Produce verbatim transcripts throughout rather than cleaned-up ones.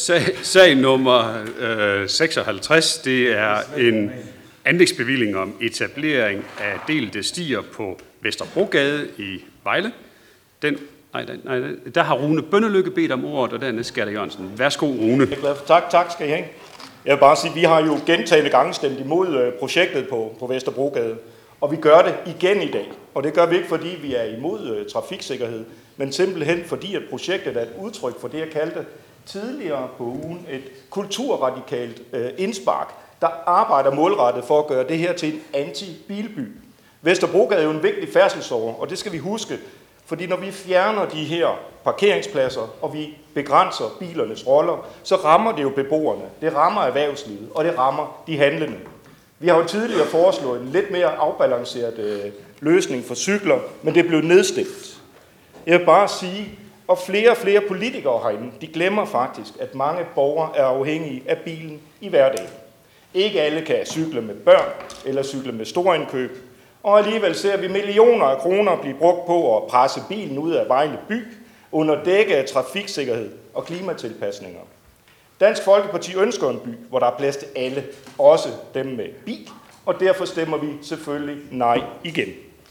sag, sag nummer øh, seksoghalvtreds, det er en anlægsbevilling om etablering af delte stier på Vesterbrogade i Vejle. Den, nej, nej, der har Rune Bønnelykke bedt om ordet, og dernæst Gerda Jørgensen. Værsgo, Rune. Jeg er glad for. Tak, tak skal I have. Jeg vil bare sige, at vi har jo gentagne gange stemt imod projektet på, på Vesterbrogade, og vi gør det igen i dag. Og det gør vi ikke, fordi vi er imod uh, trafiksikkerhed, men simpelthen fordi, at projektet er et udtryk for det, jeg kaldte tidligere på ugen et kulturradikalt uh, indspark, der arbejder målrettet for at gøre det her til en anti-bilby. Vesterbrogade er jo en vigtig færdselsåre, og det skal vi huske, fordi når vi fjerner de her parkeringspladser, og vi begrænser bilernes roller, så rammer det jo beboerne, det rammer erhvervslivet, og det rammer de handlende. Vi har jo tidligere foreslået en lidt mere afbalanceret øh, løsning for cykler, men det blev nedstemt. Jeg vil bare sige, og flere og flere politikere herinde, de glemmer faktisk, at mange borgere er afhængige af bilen i hverdagen. Ikke alle kan cykle med børn eller cykle med storindkøb, og alligevel ser vi millioner af kroner blive brugt på at presse bilen ud af Vejle by under dække af trafiksikkerhed og klimatilpasninger. Dansk Folkeparti ønsker en by, hvor der er plads til alle, også dem med bil, og derfor stemmer vi selvfølgelig nej igen.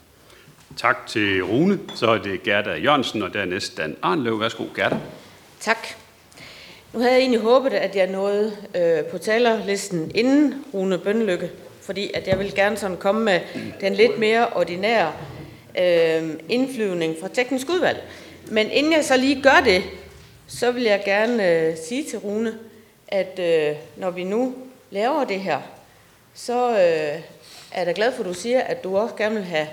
Tak til Rune. Så er det Gerda Jørgensen, og dernæst Dan Arnlev. Værsgo, Gerda. Tak. Nu havde jeg egentlig håbet, at jeg nåede øh, på talerlisten inden Rune Bønnelykke, fordi at jeg vil gerne sådan komme med den lidt mere ordinære øh, indflyvning fra teknisk udvalg. Men inden jeg så lige gør det, så vil jeg gerne øh, sige til Rune, at øh, når vi nu laver det her, så øh, er jeg glad for, at du siger, at du også gerne vil have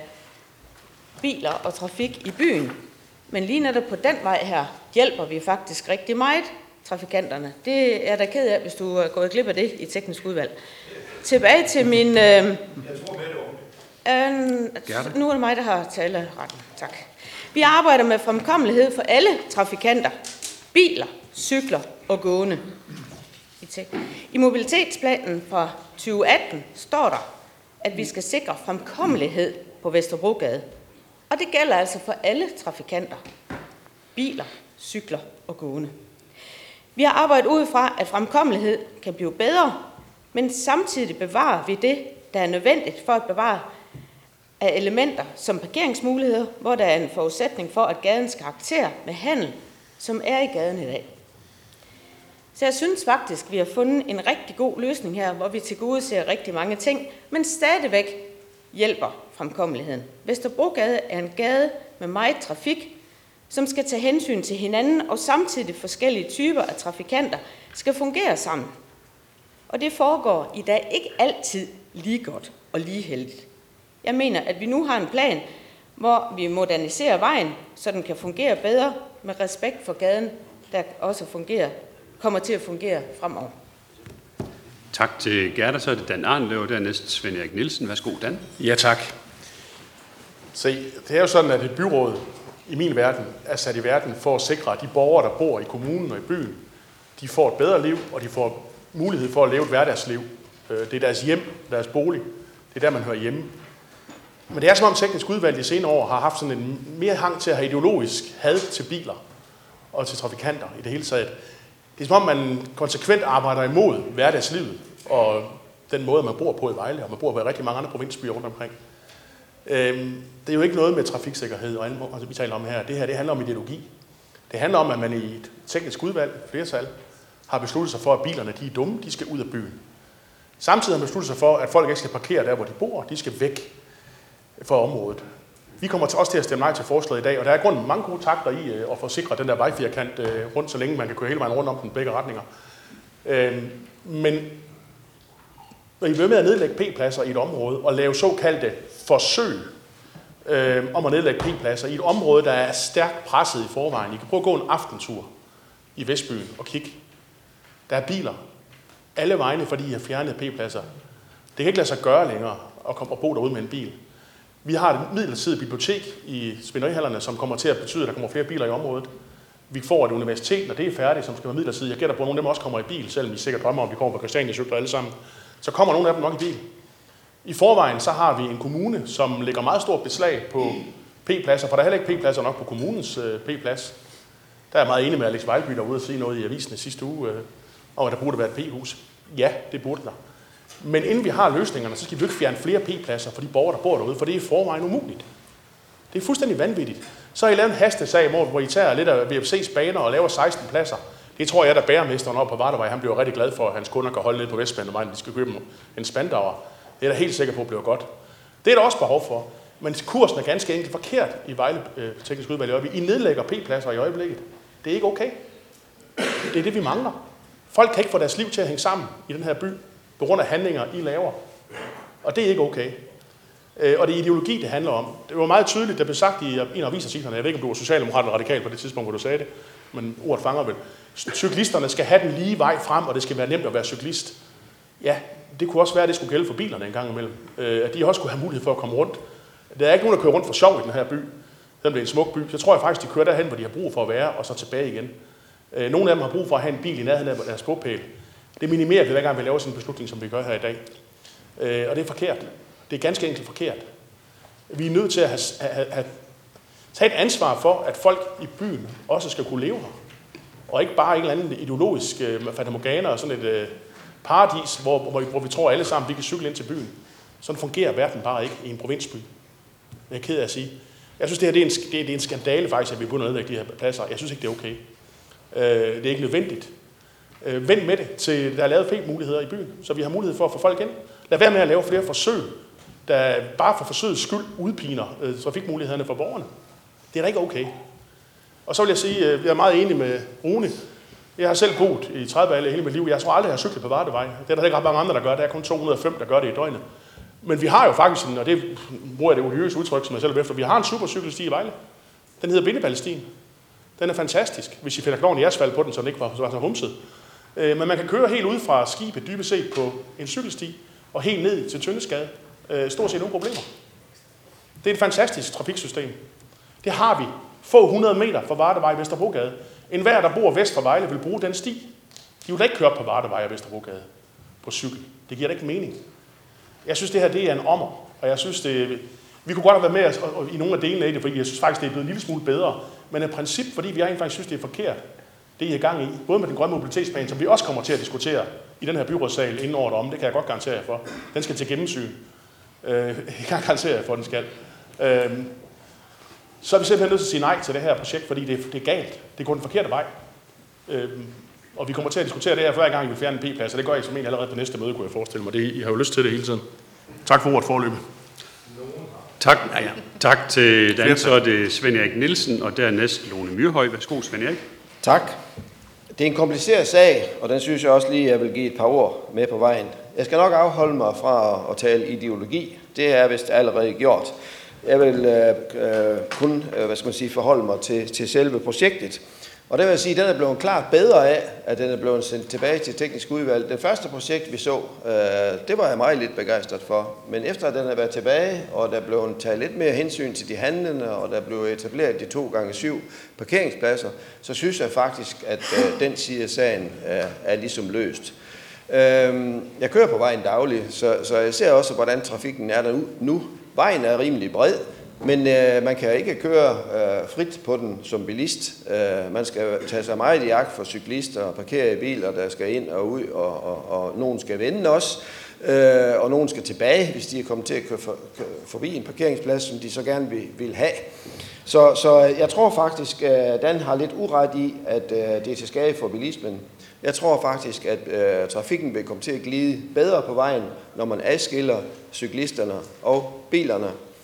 biler og trafik i byen. Men lige netop på den vej her, hjælper vi faktisk rigtig meget trafikanterne. Det er jeg da ked af, hvis du er gået glip af det i teknisk udvalg. Tilbage til min... Øh, jeg tror med det øh, Nu er det mig, der har taleretten. Tak. Vi arbejder med fremkommelighed for alle trafikanter. Biler, cykler og gående. I mobilitetsplanen fra tyve atten står der, at vi skal sikre fremkommelighed på Vesterbrogade. Og det gælder altså for alle trafikanter. Biler, cykler og gående. Vi har arbejdet ud fra, at fremkommelighed kan blive bedre, men samtidig bevarer vi det, der er nødvendigt for at bevare af elementer som parkeringsmuligheder, hvor der er en forudsætning for, at gadens karakter med handel, som er i gaden i dag. Så jeg synes faktisk, vi har fundet en rigtig god løsning her, hvor vi tilgodeser rigtig mange ting, men stadigvæk hjælper fremkommeligheden. Vesterbrogade er en gade med meget trafik, som skal tage hensyn til hinanden, og samtidig forskellige typer af trafikanter skal fungere sammen. Og det foregår i dag ikke altid lige godt og lige heldigt. Jeg mener, at vi nu har en plan, hvor vi moderniserer vejen, så den kan fungere bedre med respekt for gaden, der også fungerer, kommer til at fungere fremover. Tak til Gerda. Så er det Dan Arnlev, dernæst Svend Erik Nielsen. Værsgo, Dan. Ja, tak. Se, det er jo sådan, at et byråd i min verden er sat i verden for at sikre, at de borgere, der bor i kommunen og i byen, de får et bedre liv, og de får mulighed for at leve et hverdagsliv. Det er deres hjem, deres bolig. Det er der, man hører hjemme. Men det er som om teknisk udvalg de senere år har haft sådan en mere hang til at have ideologisk had til biler og til trafikanter i det hele taget. Det er som om, man konsekvent arbejder imod hverdagslivet og den måde, man bor på i Vejle, og man bor på rigtig mange andre provinsbyer rundt omkring. Det er jo ikke noget med trafiksikkerhed og andet, vi taler om her. Det her det handler om ideologi. Det handler om, at man i et teknisk udvalg, flertal, har besluttet sig for, at bilerne de er dumme, de skal ud af byen. Samtidig har man besluttet sig for, at folk ikke skal parkere der, hvor de bor, de skal væk fra området. Vi kommer også til at stemme nej til forslaget i dag, og der er grund mange gode takter i at få sikret den der vejfirkant rundt, så længe man kan køre hele vejen rundt om den begge retninger. Men når I vil med at nedlægge P-pladser i et område og lave såkaldte forsøg øh, om at nedlægge P-pladser i et område, der er stærkt presset i forvejen. I kan prøve at gå en aftentur i Vestbyen og kigge. Der er biler alle vegne, fordi I har fjernet P-pladser. Det kan ikke lade sig gøre længere at komme og bo derude med en bil. Vi har et midlertidigt bibliotek i spænderihallerne, som kommer til at betyde, at der kommer flere biler i området. Vi får et universitet, når det er færdigt, som skal være midlertidigt. Jeg gætter på, at nogle af dem også kommer i bil, selvom vi sikkert drømmer om, at de kommer på Christiania cykler alle sammen. Så kommer nogle af dem nok i bil. I forvejen så har vi en kommune, som lægger meget stort beslag på P-pladser, for der er heller ikke P-pladser nok på kommunens P-plads. Der er jeg meget enig med Alex Vejlby, der var ude at sige noget i avisen sidste uge, øh, om at der burde være et P-hus. Ja, det burde der. Men inden vi har løsningerne, så skal vi jo ikke fjerne flere P-pladser for de borgere, der bor derude, for det er i forvejen umuligt. Det er fuldstændig vanvittigt. Så har I lavet en hastesag i morgen, hvor I tager lidt af V F C's baner og laver seksten pladser. Det tror jeg, der bæremesteren oppe på Vardevej, han bliver rigtig glad for, at hans kunder kan holde ned på Vestbanevejen, når de skal købe en spandauer. Det er da helt sikker på, at bliver godt. Det er der også behov for. Men kursen er ganske enkelt forkert i Vejle øh, Teknisk Udvalg i øjeblikket. I nedlægger P-pladser i øjeblikket. Det er ikke okay. Det er det, vi mangler. Folk kan ikke få deres liv til at hænge sammen i den her by, på grund af handlinger, I laver. Og det er ikke okay. Og det er ideologi, det handler om. Det var meget tydeligt, der blev sagt i en af avisartiklerne, jeg ved ikke, om du var socialdemokrat eller radikal på det tidspunkt, hvor du sagde det, men ordet fanger vel. Cyklisterne skal have den lige vej frem, og det skal være nemt at være cyklist. Ja, det kunne også være, at det skulle gælde for bilerne en gang imellem. At de også skulle have mulighed for at komme rundt. Der er ikke nogen, der kører rundt for sjov i den her by. Den bliver en smuk by. Så tror jeg faktisk, de kører derhen, hvor de har brug for at være, og så tilbage igen. Nogle af dem har brug for at have en bil i nærheden af deres bopæl. Det minimerer det, hver gang vi laver sådan en beslutning, som vi gør her i dag. Og det er forkert. Det er ganske enkelt forkert. Vi er nødt til at have, have, have, tage et ansvar for, at folk i byen også skal kunne leve her. Og ikke bare en eller anden ideologisk uh, fatamorgana og sådan et uh, paradis, hvor, hvor, hvor vi tror alle sammen, vi kan cykle ind til byen. Sådan fungerer verden bare ikke i en provinsby. Det er jeg ked af at sige. Jeg synes, det her det er, en, det er, det er en skandale faktisk, at vi er begyndt at nedlægge de her pladser. Jeg synes ikke, det er okay. Uh, det er ikke nødvendigt. Uh, vend med det til, der er lavet P-muligheder i byen, så vi har mulighed for at få folk ind. Lad være med at lave flere forsøg, der bare for forsøgets skyld udpiner øh, trafikmulighederne for borgerne. Det er da ikke okay. Og så vil jeg sige, at øh, jeg er meget enig med Rune. Jeg har selv boet i Trediveballe hele mit liv. Jeg tror aldrig, jeg har cyklet på Vardevej. Det er der ikke ret mange andre, der gør. Der er kun to hundrede og fem, der gør det i døgnet. Men vi har jo faktisk, en, og det bruger jeg det odiøse udtryk, som jeg selv efter, vi har en supercykelsti i Vejle. Den hedder Bindeballestien. Den er fantastisk, hvis I finder kloven i asfalt på den, så den ikke var så humset. Øh, men man kan køre helt ud fra skibet dybest set på en cykelsti, og helt ned til Tøndesgade. Øh, stort set uden problemer. Det er et fantastisk trafiksystem. Det har vi få hundrede meter fra Vardevej og Vesterbrogade. En hver, der bor vest for Vejle, vil bruge den sti. De vil da ikke køre op på Vardevej og Vesterbrogade på cykel. Det giver da ikke mening. Jeg synes, det her det er en ommer, og jeg synes, det, vi kunne godt have været med og, og, i nogle af delene af det, fordi jeg synes faktisk, det er blevet en lille smule bedre. Men et princip, fordi vi egentlig faktisk synes, det er forkert, det er I i gang i, både med den grønne mobilitetsplan, som vi også kommer til at diskutere i den her byrådssal inden året om, det kan jeg godt garantere jer for. Den skal til gennemsyn. Øh, jeg kan garantere jer for, den skal. Øh, så er vi simpelthen nødt til at sige nej til det her projekt, fordi det er, det er galt. Det går den forkerte vej. Øh, og vi kommer til at diskutere det her, hver gang I vil fjerne en P-plads, og det gør I som en allerede på næste møde, kunne jeg forestille mig. Det, I har jo lyst til det hele tiden. Tak for ordet forløbet. Tak, ja, ja. Tak til Dan, så er det Svend Erik Nielsen, og dernæst Lone Myrhøj. Værsgo, Svend Erik. Tak. Det er en kompliceret sag, og den synes jeg også lige, at jeg vil give et par ord med på vejen. Jeg skal nok afholde mig fra at tale ideologi. Det er vist allerede gjort. Jeg vil øh, kun øh, hvad skal man sige, forholde mig til, til selve projektet. Og det vil jeg sige, at den er blevet klart bedre af, at den er blevet sendt tilbage til teknisk udvalg. Det første projekt, vi så, øh, det var jeg meget lidt begejstret for. Men efter at den er været tilbage, og der blev taget lidt mere hensyn til de handlende, og der blev etableret de to gange syv parkeringspladser, så synes jeg faktisk, at øh, den side af sagen er, er ligesom løst. Øh, jeg kører på vejen dagligt, så, så jeg ser også, hvordan trafikken er der nu. Vejen er rimelig bred. Men øh, man kan ikke køre øh, frit på den som bilist. Øh, man skal tage sig meget i agt for cyklister og parkere i biler, der skal ind og ud, og, og, og nogen skal vende også. Øh, og nogen skal tilbage, hvis de er kommet til at køre, for, køre forbi en parkeringsplads, som de så gerne vil, vil have. Så, så jeg tror faktisk, at Dan har lidt uret i, at øh, det er til skade for bilismen. Jeg tror faktisk, at øh, trafikken vil komme til at glide bedre på vejen, når man adskiller cyklisterne og bilerne.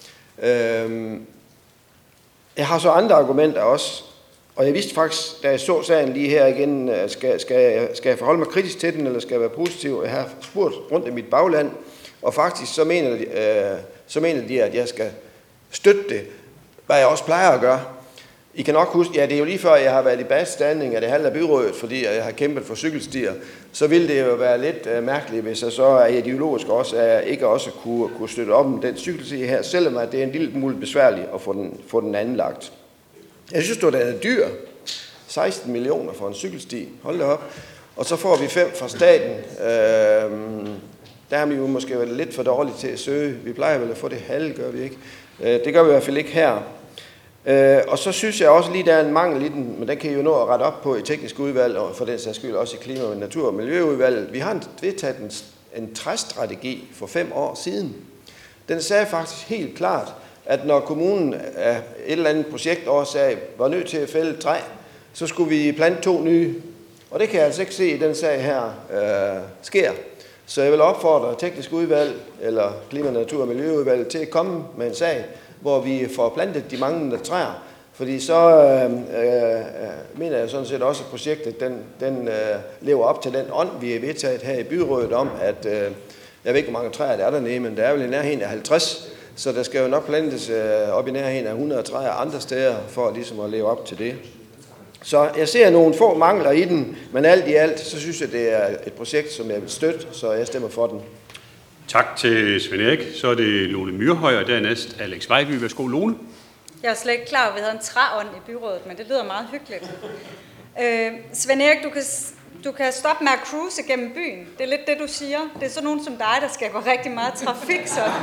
Jeg har så andre argumenter også, og jeg vidste faktisk, da jeg så sagen lige her igen, skal, skal, jeg, skal jeg forholde mig kritisk til den, eller skal jeg være positiv? Jeg har spurgt rundt i mit bagland, og faktisk så mener de, øh, så mener de at jeg skal støtte det, hvad jeg også plejer at gøre. I kan nok huske, ja, det er jo lige før, jeg har været i badstanding af det halve af byrådet, fordi jeg har kæmpet for cykelstier, så ville det jo være lidt uh, mærkeligt, hvis jeg så er ideologisk også, at jeg ikke også kunne, kunne støtte op om den cykelsti her, selvom at det er en lille smule besværligt at få den, få den anlagt. Jeg synes, det er dyr. seksten millioner for en cykelsti. Hold da op. Og så får vi fem fra staten. Øh, der har vi jo måske været lidt for dårligt til at søge. Vi plejer vel at få det halve, gør vi ikke? Øh, det gør vi i hvert fald ikke her. Øh, og så synes jeg også lige, der er en mangel i den, men den kan I jo nå at rette op på i teknisk udvalg, og for den sags skyld også i klima-, natur- og miljøudvalget. Vi har en, vedtaget en, en træstrategi for fem år siden. Den sagde faktisk helt klart, at når kommunen af et eller andet projektårsag var nødt til at fælde et træ, så skulle vi plante to nye. Og det kan jeg altså ikke se i den sag her øh, sker. Så jeg vil opfordre teknisk udvalg eller klima-, natur- og miljøudvalg til at komme med en sag, hvor vi får plantet de manglende træer. Fordi så øh, øh, mener jeg sådan set også, at projektet den, den, øh, lever op til den ånd, vi er vedtaget her i byrådet om, at øh, jeg ved ikke, hvor mange træer der er dernede, men der er vel i nærheden af halvtreds, så der skal jo nok plantes øh, op i nærheden af hundrede træer andre steder, for ligesom at leve op til det. Så jeg ser nogle få mangler i den, men alt i alt, så synes jeg, det er et projekt, som jeg vil støtte, så jeg stemmer for den. Tak til Svend Erik. Så er det Lone Myrhøj, og dernæst Alex Vejby. Værsgo, Lone. Jeg er slet ikke klar over, at vi havde en træånd i byrådet, men det lyder meget hyggeligt. Øh, Svend Erik, du kan, du kan stoppe med at cruise gennem byen. Det er lidt det, du siger. Det er sådan nogen som dig, der skal gå rigtig meget trafik.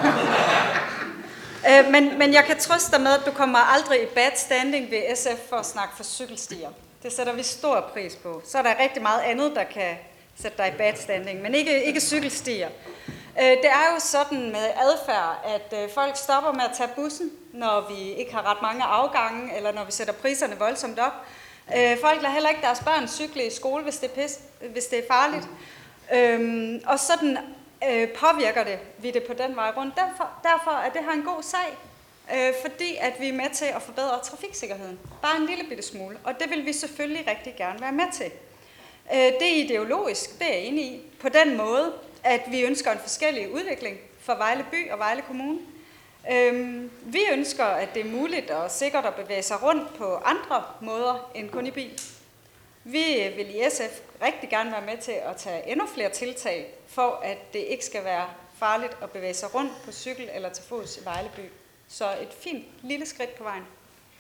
øh, men, men jeg kan trøste dig med, at du kommer aldrig i bad standing ved S F for at snakke for cykelstier. Det sætter vi stor pris på. Så er der rigtig meget andet, der kan sætte dig i bad standing, men ikke, ikke cykelstier. Det er jo sådan med adfærd, at folk stopper med at tage bussen, når vi ikke har ret mange afgange, eller når vi sætter priserne voldsomt op. Folk lader heller ikke deres børn cykle i skole, hvis det er, pis, hvis det er farligt. Og sådan påvirker det vi det på den vej rundt. Derfor, derfor er det her en god sag, fordi at vi er med til at forbedre trafiksikkerheden. Bare en lille bitte smule, og det vil vi selvfølgelig rigtig gerne være med til. Det er ideologisk, det er jeg enig i, på den måde, at vi ønsker en forskellig udvikling for Vejle by og Vejle Kommune. Øhm, vi ønsker, at det er muligt og sikkert at bevæge sig rundt på andre måder end kun i bil. Vi vil i S F rigtig gerne være med til at tage endnu flere tiltag, for at det ikke skal være farligt at bevæge sig rundt på cykel eller til fods i Vejle by. Så et fint lille skridt på vejen.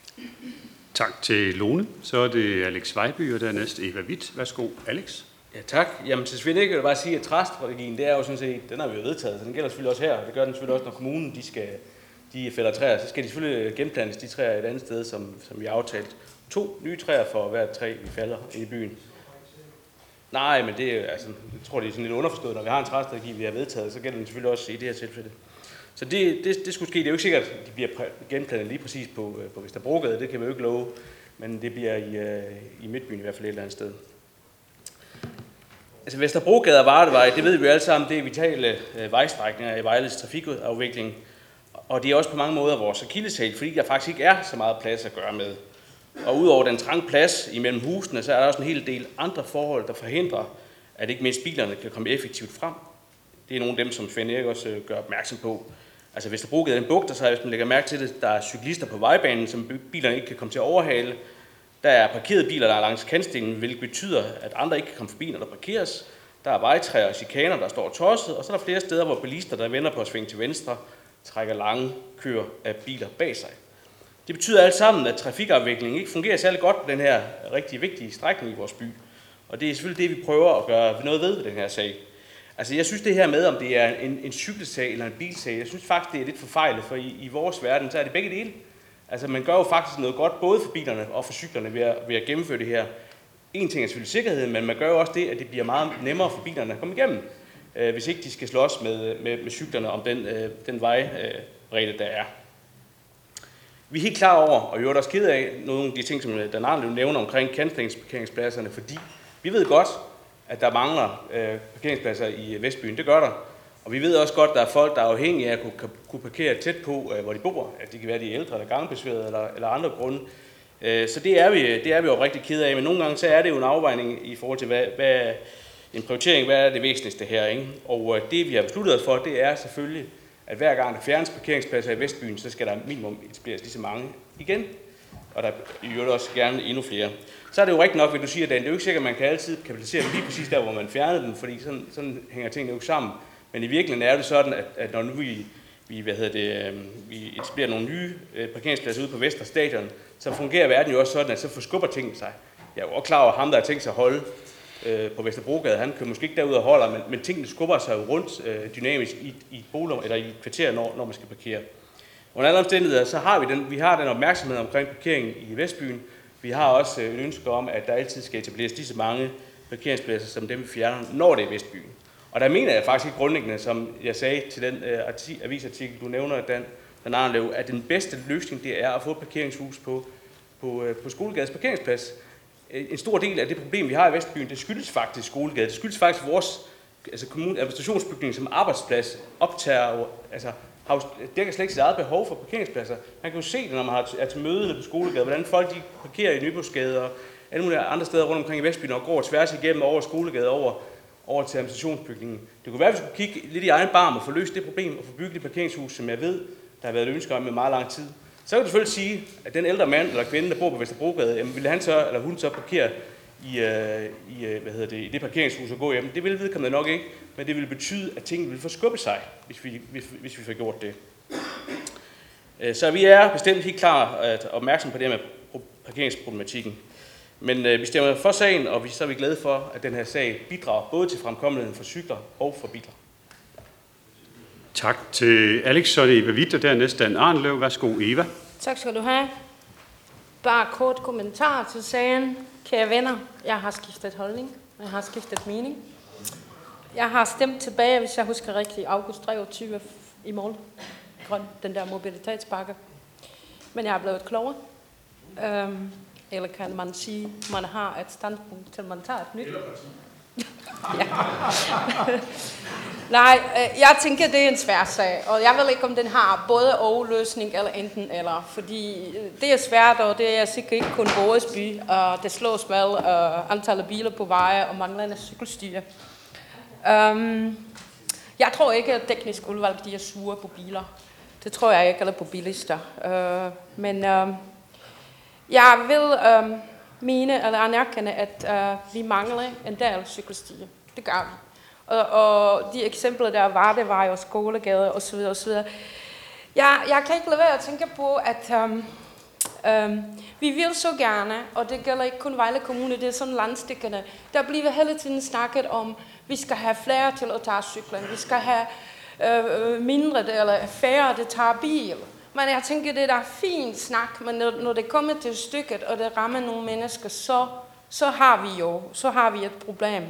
Tak til Lone. Så er det Alex Vejby, og dernæst Eva Witt. Værsgo, Alex. Ja, tak. Jamen til Svend Erik vil jeg bare sige, at træstrategien, det er jo sådan set, den har vi jo vedtaget, så den gælder selvfølgelig også her. Det gør den selvfølgelig også, når kommunen de skal, de fælder træer, så skal de selvfølgelig genplantes de træer et andet sted, som, som vi har aftalt. To nye træer for hvert træ, vi falder i byen. Nej, men det er, altså, jeg tror, det er sådan lidt underforstået, når vi har en træstrategi, vi har vedtaget, så gælder den selvfølgelig også i det her tilfælde. Så det, det, det skulle ske. Det er jo ikke sikkert, at de bliver genplantet lige præcis på, på Vesterbrogade, det kan vi jo ikke love, men det bliver i, i Midtbyen i hvert fald et eller andet sted. Altså Vesterbrogade og Vardevej, det ved vi jo alle sammen, det er vitale øh, vejstrækninger i Vejles trafikafvikling. Og det er også på mange måder vores akilleshæl, fordi der faktisk ikke er så meget plads at gøre med. Og udover den trange plads imellem husene, så er der også en hel del andre forhold, der forhindrer, at ikke mindst bilerne kan komme effektivt frem. Det er nogle af dem, som Svend Erik også gør opmærksom på. Altså Vesterbrogade den bugter sig, hvis man lægger mærke til det, der er cyklister på vejbanen, som bilerne ikke kan komme til at overhale. Der er parkerede biler, der er langs kantstenen, hvilket betyder, at andre ikke kan komme forbi, når der parkeres. Der er vejtræer og chikaner, der står tosset, og så er der flere steder, hvor bilister, der vender på at svinge til venstre, trækker lange køer af biler bag sig. Det betyder alt sammen, at trafikafviklingen ikke fungerer særlig godt på den her rigtig vigtige strækning i vores by. Og det er selvfølgelig det, vi prøver at gøre noget ved ved den her sag. Altså jeg synes det her med, om det er en, en cykelsag eller en bilsag, jeg synes faktisk, det er lidt forfejlet, for i, i vores verden, så er det begge dele. Altså man gør jo faktisk noget godt, både for bilerne og for cyklerne ved at, ved at gennemføre det her. En ting er selvfølgelig sikkerheden, men man gør jo også det, at det bliver meget nemmere for bilerne at komme igennem, øh, hvis ikke de skal slås med, med, med cyklerne om den, øh, den vejbredde, øh, der er. Vi er helt klar over, og vi er også ked af nogle af de ting, som Dan Arnlev nævner omkring kantstensparkeringspladserne, fordi vi ved godt, at der mangler øh, parkeringspladser i Vestbyen. Det gør der. Og vi ved også godt, at der er folk, der er afhængige af at kunne, kunne parkere tæt på, øh, hvor de bor. At det kan være de ældre, eller gangbesværede, eller, eller andre grunde. Øh, så det er, vi, det er vi jo rigtig ked af. Men nogle gange så er det jo en afvejning i forhold til, hvad, hvad en prioritering, hvad er det væsentligste her. Ikke? Og øh, det vi har besluttet os for, det er selvfølgelig, at hver gang der fjernes parkeringspladser i Vestbyen, så skal der minimum etableres lige så mange igen. Og der er også gerne endnu flere. Så er det jo rigtigt nok, hvad du siger, Dan. Det er jo ikke sikkert, at man kan altid kapitalisere lige præcis der, hvor man fjernede den, fordi sådan, sådan hænger tingene jo ikke sammen. Men i virkeligheden er det sådan, at, at når nu vi, vi, hvad hedder det, øh, vi etablerer nogle nye øh, parkeringspladser ude på Vestre Stadion, så fungerer verden jo også sådan, at så forskubber tingene sig. Jeg er jo også klar over, at ham, der har tænkt sig at holde øh, på Vesterbrogade, han kan måske ikke derud og holder, men, men tingene skubber sig jo rundt øh, dynamisk i, i et bolig, eller i et kvarter, når, når man skal parkere. Under alle omstændigheder, så har vi den, vi har den opmærksomhed omkring parkering i Vestbyen. Vi har også et ønske om, at der altid skal etableres lige så mange parkeringspladser, som dem vi fjerner, når det er Vestbyen. Og der mener jeg faktisk grundlæggende, som jeg sagde til den øh, avisartikel, du nævner, Dan, Dan Arnlev, at den bedste løsning, det er at få et parkeringshus på, på, øh, på Skolegades parkeringsplads. En stor del af det problem, vi har i Vestbyen, det skyldes faktisk Skolegade. Det skyldes faktisk vores altså kommune, administrationsbygning som arbejdsplads optager, altså har, dækker slet ikke sit eget behov for parkeringspladser. Man kan jo se det, når man er til møde på Skolegade, hvordan folk de parkerer i Nyborgsgade og alle mulige andre steder rundt omkring i Vestbyen og går tværs igennem over Skolegade over, over til administrationsbygningen. Det kunne være, at vi skulle kigge lidt i egen barm og få løst det problem og få bygget et parkeringshus, som jeg ved, der har været et ønske om i meget lang tid. Så kan du selvfølgelig sige, at den ældre mand eller kvinde, der bor på Vesterbrogade, jamen, ville han så, eller hun så parkere i, øh, i, hvad hedder det, i det parkeringshus og gå hjem. Det ville vedkommende nok ikke, men det ville betyde, at tingene ville forskubbe sig, hvis vi, hvis, hvis vi får gjort det. Så vi er bestemt helt klar at opmærksom på det med parkeringsproblematikken. Men øh, vi stemmer for sagen, og vi, så er vi glade for, at den her sag bidrager både til fremkommeligheden for cykler og for biler. Tak til Alex, så er det Eva Witt, og dernæst Dan Arnlev. Værsgo, Eva. Tak skal du have. Bare kort kommentar til sagen. Kære venner, jeg har skiftet holdning, jeg har skiftet mening. Jeg har stemt tilbage, hvis jeg husker rigtigt, august treogtyve i mål. Grøn, den der mobilitetspakke. Men jeg er blevet klogere. Øhm, eller kan man sige, man har et standpunkt, til man tager et nyt. Ja. Nej, jeg tænker, det er en svær sag, og jeg ved ikke, om den har både og løsning eller enten eller, fordi det er svært, og det er sikkert ikke kun vores by, og det slås med uh, antallet af biler på veje og manglende cykelstier. Um, jeg tror ikke, at teknisk udvalg de er sure på biler. Det tror jeg ikke, eller på bilister. Uh, men uh, jeg vil uh, mene eller anerkende, at uh, vi mangler en del cykelstier. Det gør vi. Og, og de eksempler, der var, det var jo Skolegade og så videre og så videre. Jeg, jeg kan ikke lade være at tænke på, at um, um, vi vil så gerne, og det gælder ikke kun Vejle Kommune, det er sådan landstikkende, der bliver hele tiden snakket om, vi skal have flere til at tage cyklen, vi skal have øh, mindre eller færre, der tager bil. Men jeg tænker, det er da fint snak, men når, når det kommer til stykket, og det rammer nogle mennesker, så, så har vi jo så har vi et problem.